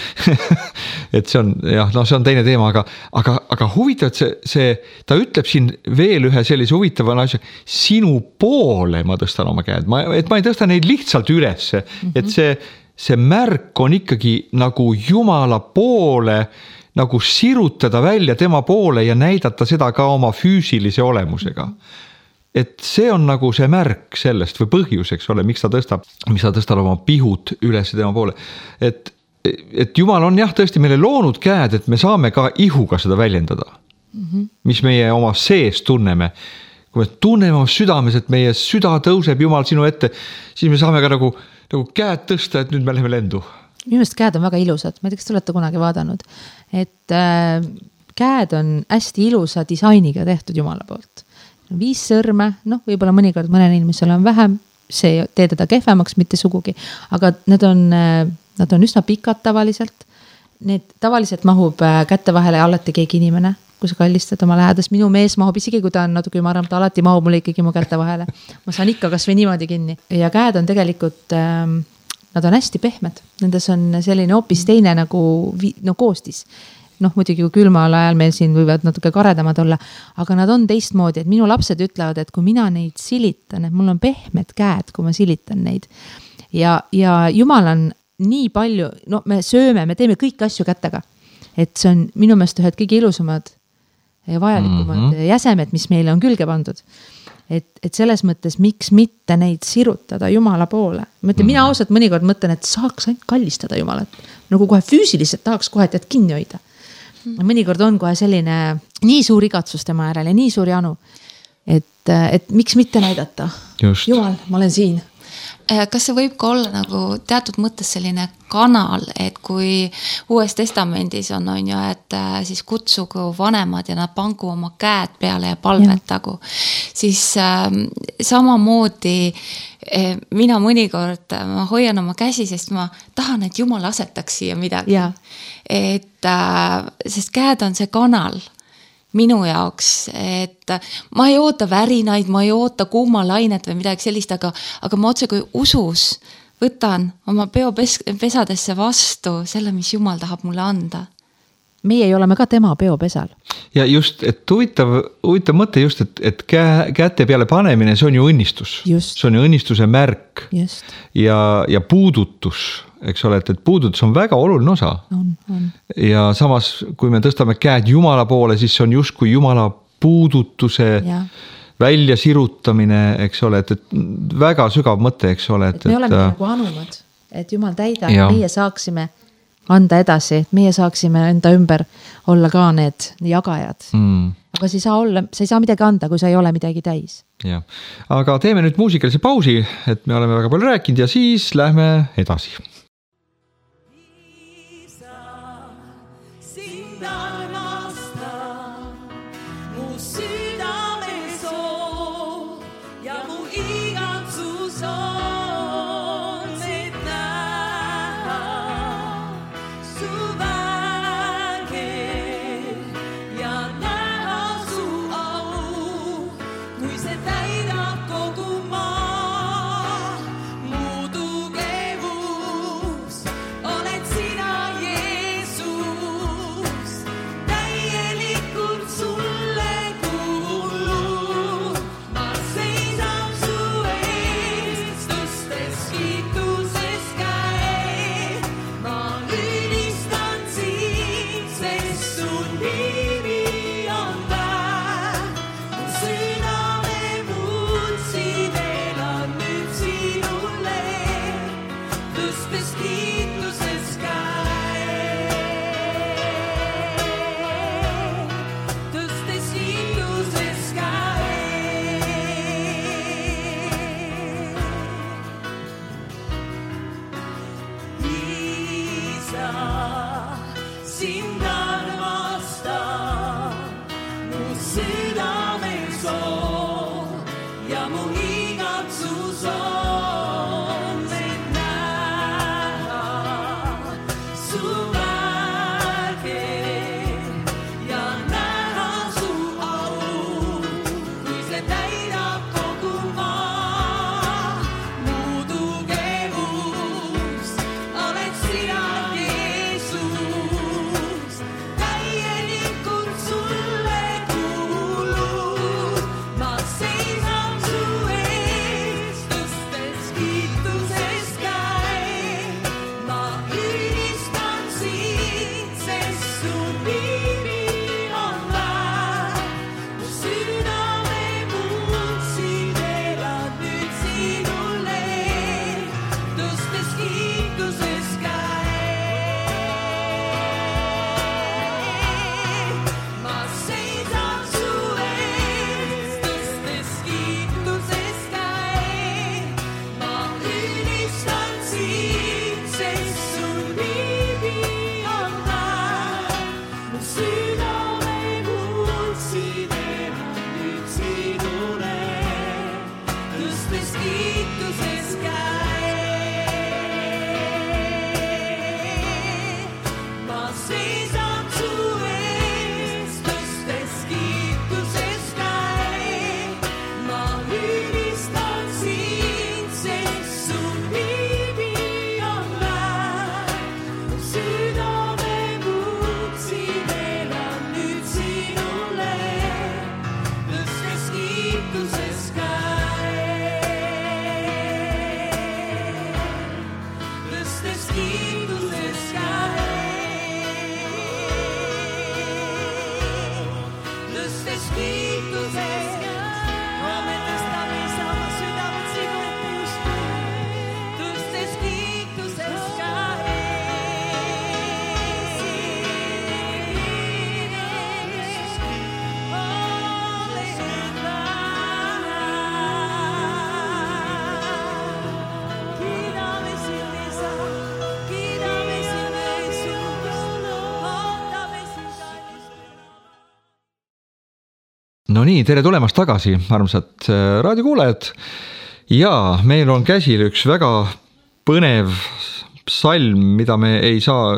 Et see on, see on teine teema, aga huvitav, et see, ta ütleb siin veel ühe sellise huvitava asja, sinu poole ma tõstan oma käed, et ma ei tõsta neid lihtsalt üles, et see märk on ikkagi nagu Jumala poole, nagu sirutada välja tema poole ja näidata seda ka oma füüsilise olemusega. Et see on nagu see märk sellest või põhjus, eks ole, miks ta tõstab oma pihud üles tema poole. Et Jumal on jah tõesti meile loonud käed, et me saame ka ihuga seda väljendada, mis meie oma sees tunneme. Kui me tunneme oma südames, et meie süda tõuseb Jumal sinu ette, siis me saame ka nagu käed tõsta, et nüüd me läheme lendu. Minu meelest käed on väga ilusad, ma ei tea, kas te olete kunagi vaadanud, et käed on hästi ilusa disainiga tehtud Jumala poolt. 5 sõrme, võib-olla mõnikord mõnel inimesel on vähem, see tee teda kehvemaks, mitte sugugi, aga nad on üsna pikad tavaliselt. Need tavaliselt mahub kätte vahele alati keegi inimene, kui sa kallistad oma lähedast. Minu mees mahub isegi, kui ta on natuke ümaram, ta alati mahub mulle ikkagi mu kätte vahele. Ma saan ikka kas või niimoodi kinni. Ja käed on tegelikult... Nad on hästi pehmed, nendes on selline hoopis teine nagu koostis. Muidugi kui külmal ajal meil siin võivad natuke karedamad olla, aga nad on teistmoodi, et minu lapsed ütlevad, et kui mina neid silitan, et mul on pehmed käed, kui ma silitan neid. Ja Jumal on nii palju, me sööme, me teeme kõik asju kättega. Et see on minu meelest ühed kõige ilusamad ja vajalikumad jäsemed, mis meile on külge pandud. Et selles mõttes, miks mitte neid sirutada Jumala poole. Mina ausalt mõnikord mõtlen, et saaks ainult kallistada Jumalat. Nagu kohe füüsiliselt tahaks kohe tead kinni hoida. Mõnikord on kohe selline nii suur igatsus tema järele, nii suur janu. Et miks mitte näidata? Just. Jumal, ma olen siin. Kas see võib ka olla nagu teatud mõttes selline kanal, et kui Uues Testamendis on ju, et siis kutsugu vanemad ja nad pangu oma käed peale ja palvetagu, siis samamoodi mina mõnikord ma hoian oma käsi, sest ma tahan, et Jumal asetaks siia midagi. Sest käed on see kanal minu jaoks, et ma ei oota värinaid, ma ei oota kuumalainet või midagi sellist, aga ma otse kui usus võtan oma peopesadesse vastu selle, mis Jumal tahab mulle anda. Meie oleme ka tema peopesal. Ja just, et huvitav mõte just, et käte peale panemine, see on ju õnnistus. Just. See on ju õnnistuse märk. Just. Ja puudutus, eks ole, et puudutus on väga oluline osa. On. Ja samas, kui me tõstame käed Jumala poole, siis see on just kui Jumala puudutuse välja sirutamine, eks ole, et väga sügav mõte, eks ole. Et me oleme nagu anumad, et Jumal täida, meie saaksime anda edasi, et meie saaksime enda ümber olla ka need jagajad. Aga sa ei saa midagi anda, kui sa ei ole midagi täis. Ja. Aga teeme nüüd muusikalise pausi, et me oleme väga palju rääkinud ja siis lähme edasi. No nii, tere tulemast tagasi, armsad raadiokuulajad. Ja meil on käsil üks väga põnev psalm, mida me ei saa,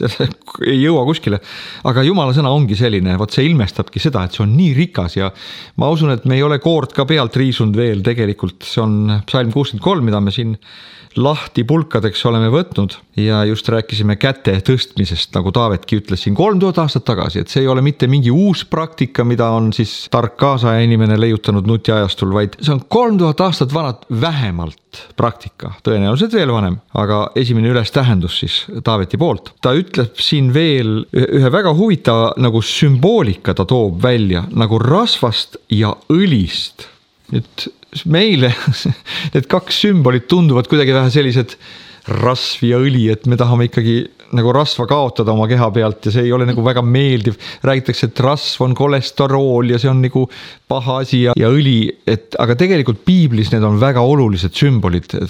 ei jõua kuskile, aga Jumala sõna ongi selline, vot see ilmestabki seda, et see on nii rikas ja ma usun, et me ei ole koort ka pealt riisunud veel tegelikult, see on psalm 63, mida me siin lahti pulkadeks oleme võtnud ja just rääkisime käte tõstmisest, nagu Taavetki ütles siin 3000 aastat tagasi, et see ei ole mitte mingi uus praktika, mida on siis tark kaasaja inimene leiutanud nutiajastul, vaid see on 3000 aastat vanad vähemalt praktika, tõenäoliselt veel vanem, aga esimene ülestähendus siis Taaveti poolt. Ta ütleb siin veel ühe väga huvitava nagu sümboolika ta toob välja nagu rasvast ja õlist. Nüüd meile need kaks sümbolit tunduvad kuidagi vähe sellised rasv ja õli, et me tahame ikkagi nagu rasva kaotada oma keha pealt ja see ei ole nagu väga meeldiv. Räägitakse, et rasv on kolesterool ja see on nagu paha asi ja õli, aga tegelikult piiblis need on väga olulised sümbolid, et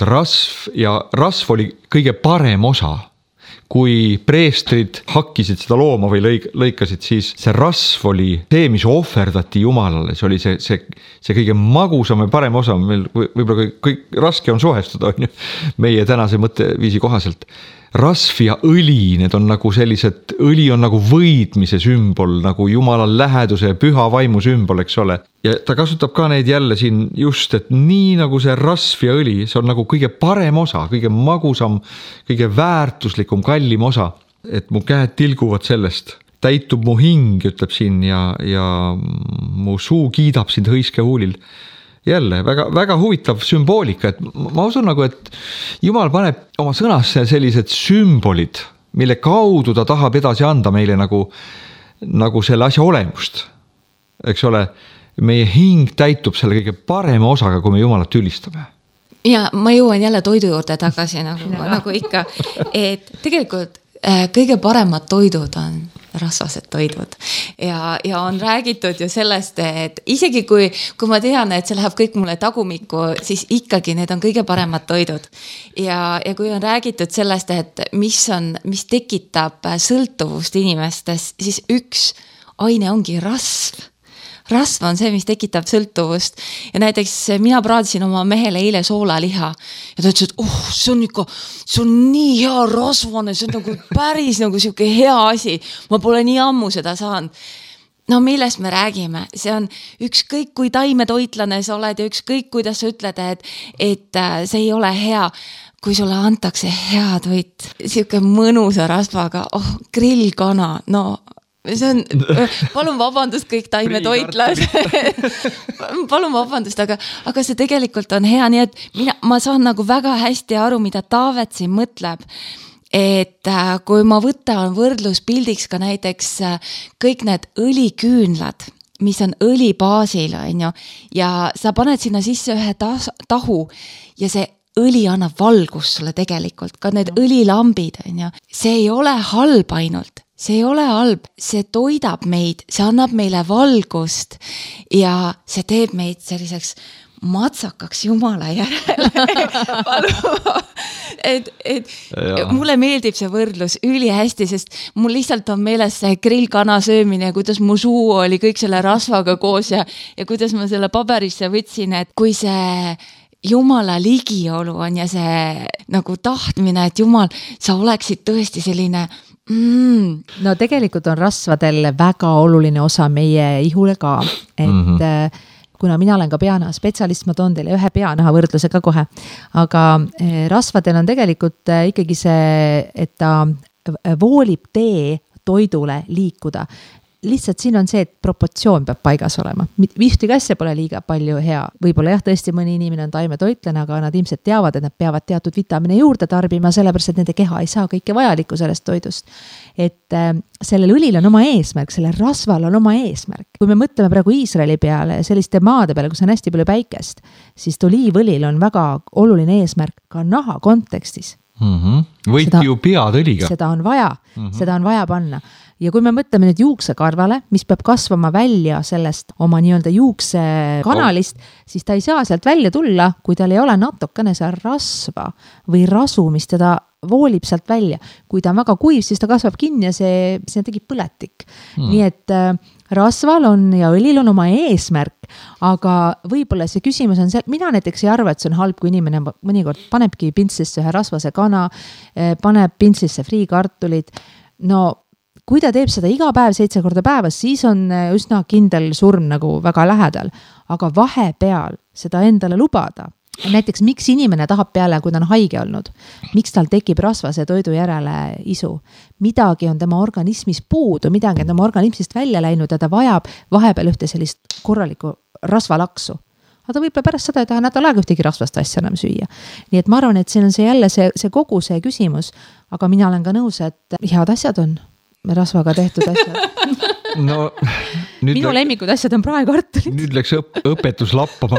rasv oli kõige parem osa. Kui preestrid hakkisid seda looma või lõikasid, siis see rasv oli see, mis ohverdati Jumalale, see oli see kõige magusam ja parem osa, meil võib-olla kõik raske on suhestuda, on ju, meie tänase mõtteviisi kohaselt. Rasv ja õli, need on nagu sellised, õli on nagu võidmise sümbol, nagu Jumala läheduse ja püha vaimu sümbol, eks ole. Ja ta kasutab ka neid jälle siin just, et nii nagu see rasv ja õli, see on nagu kõige parem osa, kõige magusam, kõige väärtuslikum, kallim osa, et mu käed tilguvad sellest. Täitub mu hing, ütleb siin ja mu suu kiidab sind hõiske huulil. Jälle, väga, väga huvitav sümboolika, et ma usun nagu, et Jumal paneb oma sõnasse sellised sümbolid, mille kaudu ta tahab edasi anda meile nagu selle asja olemust. Eks ole, meie hing täitub selle kõige parema osaga, kui me Jumalat ülistame. Ja ma jõuan jälle toidu juurde tagasi nagu ikka, et tegelikult kõige paremad toidud on rasvased toidud ja on räägitud ju sellest, et isegi kui ma tean, et see läheb kõik mulle tagumikku, siis ikkagi need on kõige paremad toidud ja kui on räägitud sellest, et mis tekitab sõltuvust inimestes, siis üks aine ongi rasv. Rasv on see, mis tekitab sõltuvust ja näiteks mina praadisin oma mehele eile soolaliha ja ta ütles, et see on nii hea rasvane, see on nagu päris nagu siuke hea asi, ma pole nii ammu seda saanud. No millest me räägime, see on ükskõik kui taimetoitlane sa oled ja ükskõik kuidas sa ütled, et see ei ole hea, kui sulle antakse hea toit, siuke mõnusa rasvaga, grillkana, no see on, palun vabandust kõik taimetoitlas, palun vabandust, aga see tegelikult on hea, nii et ma saan nagu väga hästi aru, mida Taavet siin mõtleb, et kui ma võtan võrdluspildiks ka näiteks kõik need õliküünlad, mis on õlibaasil, on ju, ja sa paned sinna sisse ühe tahu ja see õli annab valgust sulle tegelikult, ka need õlilambid, on ju, see ei ole halb ainult. See ei ole halb, see toidab meid, see annab meile valgust ja see teeb meid selliseks matsakaks Jumala järele. et mulle meeldib see võrdlus üli hästi, sest mul lihtsalt on meeles see grillkana söömine, kuidas mu suu oli kõik selle rasvaga koos ja kuidas ma selle paberisse võtsin, et kui see Jumala ligiolu on ja see nagu tahtmine, et Jumal, sa oleksid tõesti selline No tegelikult on rasvadel väga oluline osa meie ihule ka, et kuna mina olen ka peanaha spetsialist, ma toon teile ühe peanaha võrdluse ka kohe, aga rasvadel on tegelikult ikkagi see, et ta voolib tee toidule liikuda. Lihtsalt siin on see, et proportsioon peab paigas olema. Ühtegi asja pole liiga palju hea. Võib-olla jah, tõesti mõni inimene on taimetoitlane, aga nad ilmselt teavad, et nad peavad teatud vitamine juurde tarbima, sellepärast, et nende keha ei saa kõike vajalikku sellest toidust. Et sellel õlil on oma eesmärk, sellel rasval on oma eesmärk. Kui me mõtleme praegu Iisraeli peale, selliste maade peale, kus on hästi palju päikest, siis oliivõlil on väga oluline eesmärk ka naha kontekstis. Võiti ju pead õliga. Seda on vaja panna. Ja kui me mõtleme nüüd juuksekarvale, mis peab kasvama välja sellest oma nii-öelda juuksekanalist, siis ta ei saa sealt välja tulla, kui tal ei ole natukene seal rasva või rasu, mis teda voolib sealt välja. Kui ta on väga kuiv, siis ta kasvab kinni ja see tekib põletik. Nii et rasval on ja õlil on oma eesmärk, aga võib-olla see küsimus on see, mina näiteks ei arva, et see on halb, kui inimene mõnikord panebki pintslisse ühe rasvase kana, paneb pintslisse friikartulid. No kui ta teeb seda iga päev 7 korda päevas, siis on üsna kindel surm nagu väga lähedal, aga vahepeal seda endale lubada. Näiteks miks inimene tahab peale, kui ta on haige olnud, miks tal tekib rasvase toidu järele isu. Midagi on tema organismis puudu, midagi on tema organismist välja läinud ja ta vajab vahepeal ühte sellist korralikku rasvalaksu. Aga ta võib pärast seda, et ta nädal aega ühtegi rasvast asja enam süüa. Nii et ma arvan, et siin on see jälle see kogu see küsimus, aga mina olen ka nõus, et head asjad on rasvaga tehtud asjad. No, minu lemmikud asjad on praekartulid. Nüüd läks õpetus lappama.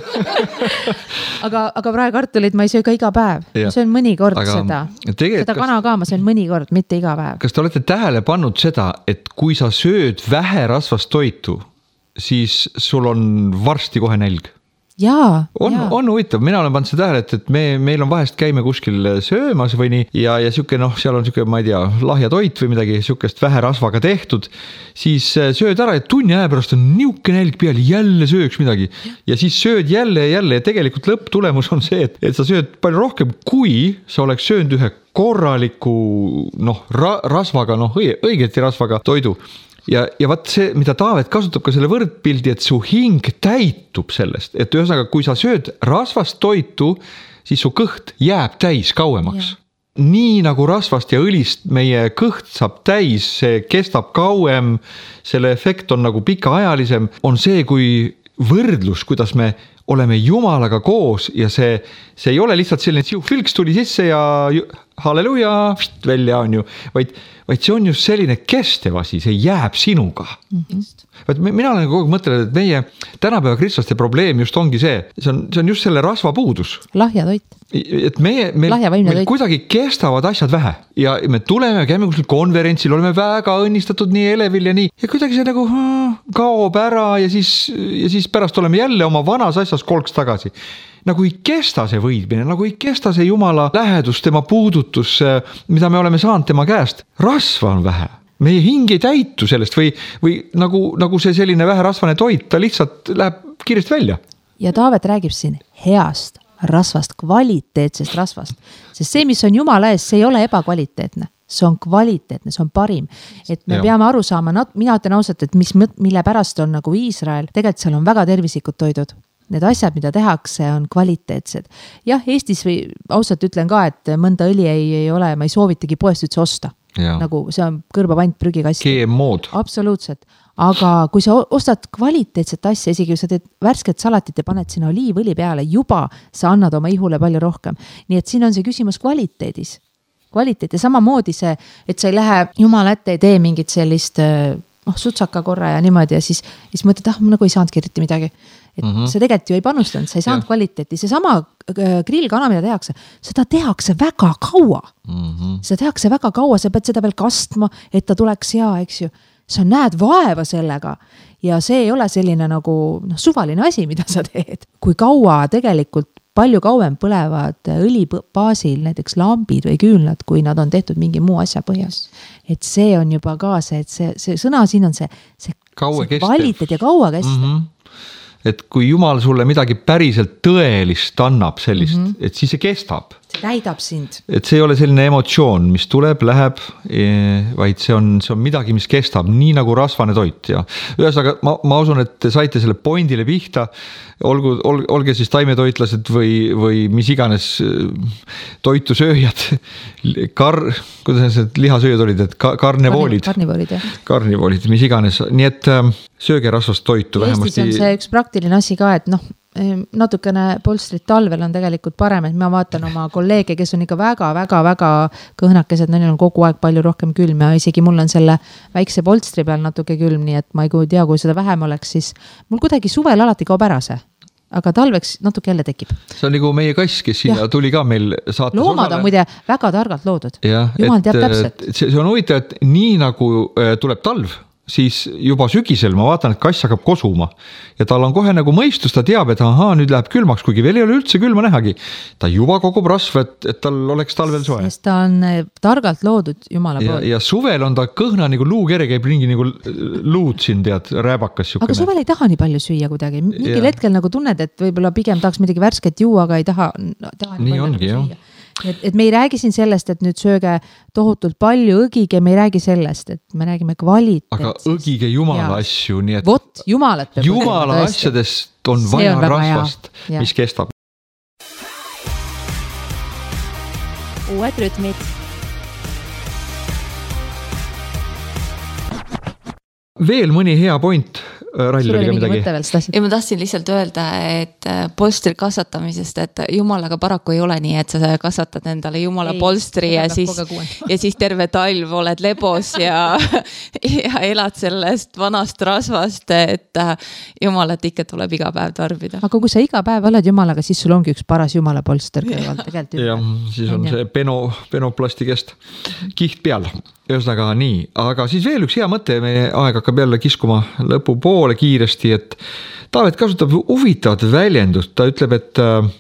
aga praekartulid ma ei söö ka iga päev. Ma söön mõnikord seda. Seda kana ka ma söön mõnikord, mitte iga päev. Kas te olete tähele pannud seda, et kui sa sööd vähe rasvast toitu, siis sul on varsti kohe nälg? Jaa. On huvitav, mina olen pannud seda tähele, et meil on vahest käime kuskil söömas või nii ja siuke, seal on siuke, ma ei tea, lahja toit või midagi siukest vähe rasvaga tehtud, siis sööd ära ja tunni aja pärast on niuke nälg peal, jälle sööks midagi ja siis sööd jälle ja tegelikult lõpptulemus on see, et sa sööd palju rohkem, kui sa oleks söönud ühe korraliku rasvaga, õigeti rasvaga toidu. Ja vaat see, mida Taavet kasutab ka selle võrdpildi, et su hing täitub sellest, et ühesõnaga, kui sa sööd rasvast toitu, siis su kõht jääb täis kauemaks. Ja. Nii nagu rasvast ja õlist meie kõht saab täis, see kestab kauem, selle efekt on nagu pikaajalisem, on see, kui võrdlus, kuidas me oleme Jumalaga koos ja see ei ole lihtsalt selline filks tuli sisse ja halleluja, välja on ju, vaid see on just selline kestev asi, see jääb sinuga. Mina olen kogu mõtlenud, et meie tänapäeva kristlaste probleem just ongi see on just selle rasva puudus. Lahja toit. Et meil kuidagi kestavad asjad vähe ja me tuleme, käime kuskil konverentsil, oleme väga õnnistatud nii elevil ja nii ja kuidagi see nagu kaob ära ja siis pärast oleme jälle oma vanas asjas kolks tagasi. Nagu ei kesta see võidmine, nagu ei kesta see Jumala lähedus, tema puudutus, mida me oleme saanud tema käest. Rasva on vähe. Meie hing ei täitu sellest või nagu see selline vähe rasvane toit, ta lihtsalt läheb kiiresti välja. Ja Taavet räägib siin heast rasvast, kvaliteetsest rasvast. Sest see, mis on Jumala ees, see ei ole ebakvaliteetne. See on kvaliteetne, see on parim. Et me peame aru saama, mina ütlen ausalt, et mille pärast on nagu Iisrael, tegelikult seal on väga tervislikud toidud. Need asjad, mida tehakse, on kvaliteetsed. Jah, Eestis või ausalt ütlen ka, et mõnda õli ei ole, ma ei soovitagi poest üldse osta. Nagu see on kõrbapant prügikasti. GMO-d. Absoluutselt. Aga kui sa ostad kvaliteetset asja, isegi kui sa teed värsket salatit ja paned sinna oliivõli peale, juba sa annad oma ihule palju rohkem. Nii et siin on see küsimus kvaliteedis. Kvaliteet ja samamoodi see, et sa ei lähe Jumala ette, ei tee mingit sellist sutsaka korra ja niimoodi ja siis mõtled, ma nagu ei saanud kirjuti midagi. Et see tegelikult ju ei panustanud, sa ei saanud kvaliteeti. See sama grillkana, mida tehakse, seda tehakse väga kaua. Seda tehakse väga kaua, sa pead seda veel kastma, et ta tuleks hea, eks ju. Sa näed vaeva sellega ja see ei ole selline nagu suvaline asi, mida sa teed. Kui kaua tegelikult palju kauem põlevad õlibaasil näiteks lambid või küünlad, kui nad on tehtud mingi muu asja põhjas. Et see on juba ka see, et see sõna siin on see kvaliteet ja kaua kestev. Et kui Jumal sulle midagi päriselt tõelist annab sellist, et siis see kestab. See täidab sind. Et see ei ole selline emotsioon, mis tuleb, läheb, vaid see on midagi, mis kestab, nii nagu rasvane toit. Ja ühesõnaga, ma usun, et te saite selle pointile pihta, olge siis taimetoitlased või mis iganes toitu sööjad, kuidas need lihasööjad olid, et karnivoolid, mis iganes, nii et sööge rasvast toitu. Eestis on see üks praktiline asi ka, et natukene polstrit talvel on tegelikult parem, et ma vaatan oma kolleege, kes on ikka väga kõhnakesed, neil on kogu aeg palju rohkem külm ja isegi mul on selle väikse polstri peal natuke külm, nii et ma ei tea, kui seda vähem oleks, siis mul kuidagi suvel alati kaob ära see. Aga talveks natuke jälle tekib. See on nagu meie kass, kes siia tuli ka meil saates. Loomad on muide väga targalt loodud. Jumal teab täpselt. See on huvitav, et nii nagu tuleb talv, siis juba sügisel ma vaatan, et kass hakkab kosuma ja tal on kohe nagu mõistus, ta teab, et ahaa, nüüd läheb külmaks, kuigi veel ei ole üldse külma nähagi. Ta juba kogub rasva, et tal oleks talvel soe. Sest ta on targalt loodud Jumala poolt. Ja suvel on ta kõhna nagu luukere, käib ringi nagu luud siin, tead, rääbakas siukene. Aga suvel ei taha nii palju süüa kuidagi. Mingil hetkel nagu tunned, et võib-olla pigem tahaks midagi värsket juua, aga ei taha nii ongi, nagu süüa. Et me ei räägi siin sellest, et nüüd sööge tohutult palju õgige, me ei räägi sellest, et me räägime kvaliteet. Aga õgige jumala asju, nii et vot, jumalat jumala asjadest on vaja rasvast, mis kestab. Uued rütmid. Veel mõni hea point. Rall oli ka midagi. Ja ma tahtsin lihtsalt öelda, et polstri kasvatamisest, et jumalaga paraku ei ole nii, et sa kasvatad endale jumala polstri ja siis terve talv oled lebos ja elad sellest vanast rasvast, et jumalat ikka tuleb iga päev tarbida. Aga kui sa iga päev oled jumalaga, siis sul ongi üks paras jumala polster kõrval tegelikult. Ja, siis on see penoplastikest kiht peal. Ühesõnaga nii, aga siis veel üks hea mõte, meie aeg hakkab jälle kiskuma lõpu poole kiiresti, et Taavet kasutab huvitavat väljendust, ta ütleb, et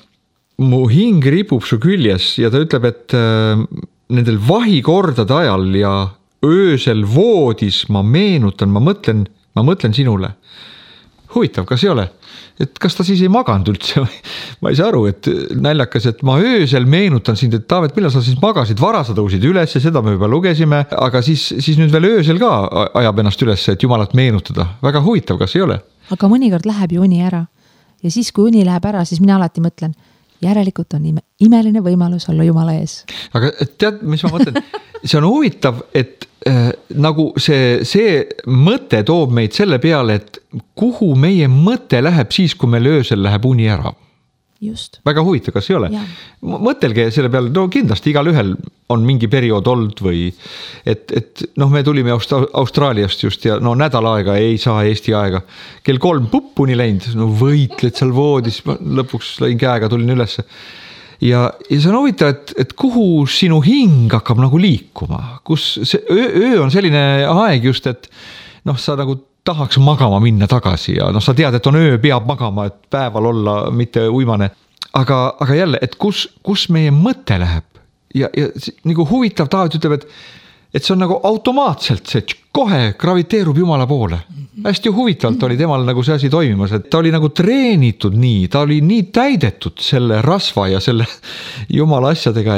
mu hing ripub su küljes ja ta ütleb, et nendel vahikordade ajal ja öösel voodis ma meenutan, ma mõtlen sinule. Huvitav, kas ei ole? Et kas ta siis ei maganud üldse? Ma ei saa aru, et näljakas, et ma öösel meenutan sind, et Taavet, millal sa siis magasid, vara sa tõusid üles ja seda me juba lugesime, aga siis nüüd veel öösel ka ajab ennast üles, et jumalat meenutada. Väga huvitav, kas ei ole? Aga mõnikord läheb ju uni ära ja siis kui uni läheb ära, siis mina alati mõtlen, järelikult on imeline võimalus olla jumala ees. Aga tead, mis ma mõtlen? See on huvitav, et nagu see mõte toob meid selle peale, et kuhu meie mõte läheb siis, kui meil öösel läheb uni ära. Just. Väga huvitav, kas ei ole? Mõtelge selle peale, no kindlasti igal ühel on mingi periood olnud või et me tulime Austraaliast just ja nädal aega ei saa Eesti aega. Kell 3 puppuni läinud, võitled seal voodis, lõpuks lõin käega, tulin ülesse. Ja see on huvitav, et kuhu sinu hing hakkab nagu liikuma, kus see öö on selline aeg just, et sa nagu tahaks magama minna tagasi ja sa tead, et on öö, peab magama, et päeval olla, mitte uimane. Aga jälle, et kus meie mõte läheb ja nagu huvitav Taavet ütleb, et see on nagu automaatselt see kohe graviteerub Jumala poole. Hästi huvitavalt oli temal nagu see asi toimimas, et ta oli nagu treenitud nii, ta oli nii täidetud selle rasva ja selle Jumala asjadega,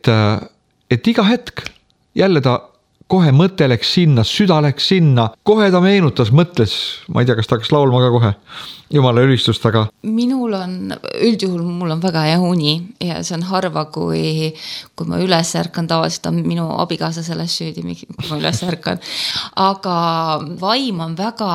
et iga hetk jälle ta kohe mõte läks sinna, süda läks sinna, kohe ta meenutas, mõtles, ma ei tea, kas ta hakkas laulma ka kohe Jumala ülistust, aga mul on väga hea uni ja see on harva, kui ma üles ärkan, tavaliselt on minu abikaasa selles süüdi, kui ma üles ärkan, aga vaim on väga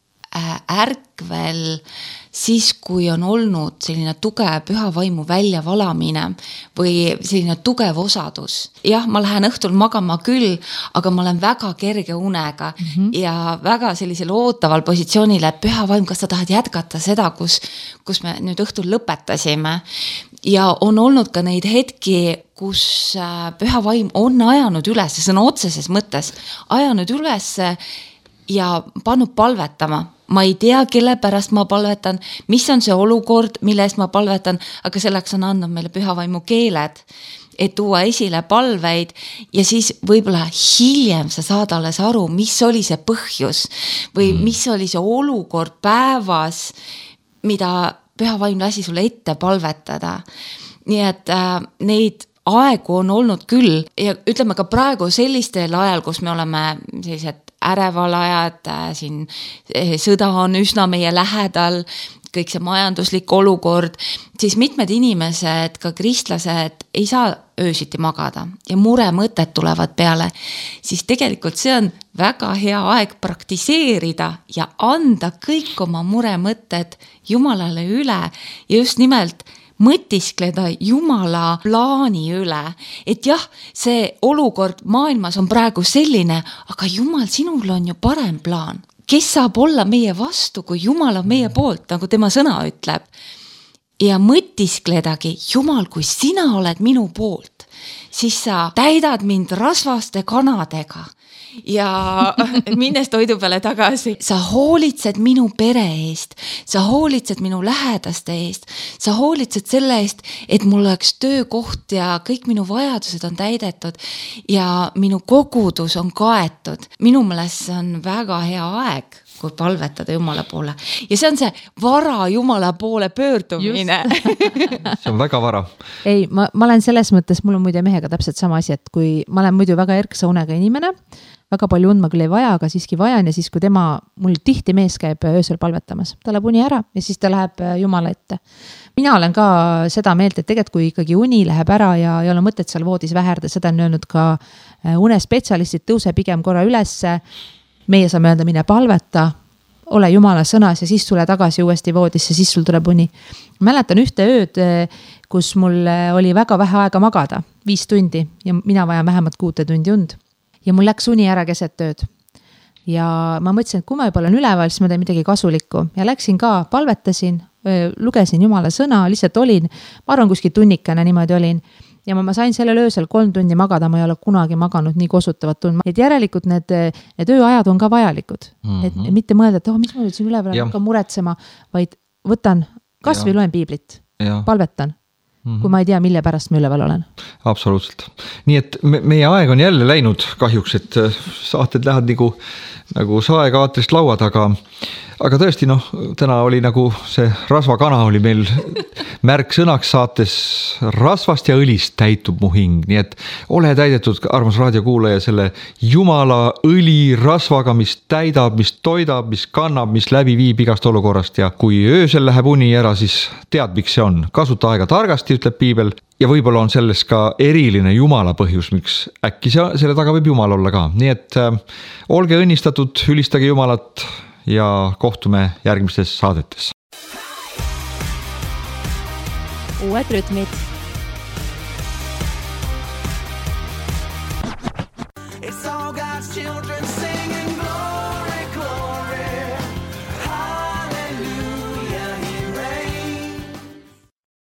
ärkvel siis, kui on olnud selline tugev püha vaimu väljavalamine või selline tugev osadus. Jah, ma lähen õhtul magama küll, aga ma olen väga kerge unega ja väga sellisel ootaval positsioonil, et püha vaim, kas sa tahad jätkata seda, kus me nüüd õhtul lõpetasime. Ja on olnud ka neid hetki, kus püha vaim on ajanud üles, sõna otseses mõttes, ajanud üles ja pannud palvetama. Ma ei tea, kelle pärast ma palvetan, mis on see olukord, mille eest ma palvetan, aga selleks on andnud meile püha vaimu keeled, et tuua esile palveid ja siis võib-olla hiljem sa saad alles aru, mis oli see põhjus või mis oli see olukord päevas, mida püha vaim lasi sulle ette palvetada. Nii et neid aegu on olnud küll ja ütleme ka praegu sellistel ajal, kus me oleme sellised äreval ajad, siin sõda on üsna meie lähedal, kõik see majanduslik olukord, siis mitmed inimesed, ka kristlased, ei saa öösiti magada ja muremõtted tulevad peale, siis tegelikult see on väga hea aeg praktiseerida ja anda kõik oma muremõtted Jumalale üle ja just nimelt mõtiskleda Jumala plaani üle, et jah, see olukord maailmas on praegu selline, aga Jumal, sinul on ju parem plaan. Kes saab olla meie vastu, kui Jumal on meie poolt, nagu tema sõna ütleb. Ja mõtiskledagi, Jumal, kui sina oled minu poolt, siis sa täidad mind rasvaste kanadega ja minnes toidu peale tagasi, sa hoolitsed minu pere eest, sa hoolitsed minu lähedaste eest, sa hoolitsed selle eest, et mul oleks töökoht ja kõik minu vajadused on täidetud ja minu kogudus on kaetud. Minu meelest see on väga hea aeg, kui palvetada Jumala poole. Ja see on see vara Jumala poole pöördumine. See on väga vara. Ei, ma olen selles mõttes, mul on muide mehega täpselt sama asi, et kui ma olen muidu väga erksa unega inimene, väga palju und ma küll ei vaja, aga siiski vajan ja siis, kui mul tihti mees käib öösel palvetamas, ta läheb uni ära ja siis ta läheb Jumala ette. Mina olen ka seda meelt, et tegelikult kui ikkagi uni läheb ära ja ei ole mõtet seal voodis väherda, seda on öelnud ka unespetsialistid, tõuse pigem korra ülesse, meie saame öelda, mine palveta, ole Jumala sõnas ja siis tule tagasi uuesti voodisse, siis sul tuleb uni. Mäletan ühte ööd, kus mul oli väga vähe aega magada, 5 tundi ja mina vajan vähemalt 6 tundi und. Ja mul läks uni ära keset tööd. Ja ma mõtlesin, et kui ma juba olen üleval, siis ma teen midagi kasulikku. Ja läksin ka, palvetasin, lugesin Jumala sõna, lihtsalt olin, ma arvan kuskil tunnikene niimoodi olin. Ja ma sain sellel öösel 3 tundi magada, ma ei ole kunagi maganud nii kosutavat tund. Et järelikult need ööajad on ka vajalikud. Et mitte mõelda, et mis ma nüüd siin üleval hakkan muretsema, vaid võtan, kas või loen piiblit, palvetan. Kui ma ei tea, mille pärast ma üleval olen. Absoluutselt. Nii et meie aeg on jälle läinud kahjuks, et saated lähevad nagu saekaatrist laua taga. Aga tõesti, täna oli nagu see rasvakana oli meil märk sõnaks saates rasvast ja õlist täitub mu hing. Nii et ole täidetud, armas raadiokuulaja, selle Jumala õli rasvaga, mis täidab, mis toidab, mis kannab, mis läbi viib igast olukorrast. Ja kui öösel läheb uni ära, siis tead, miks see on. Kasuta aega targasti, ütleb piibel. Ja võib-olla on selles ka eriline Jumala põhjus, miks äkki selle taga võib Jumal olla ka. Nii et olge õnnistatud, ülistage Jumalat ja kohtume järgmistes saadetes. Uued rütmid. It's all God's children sing.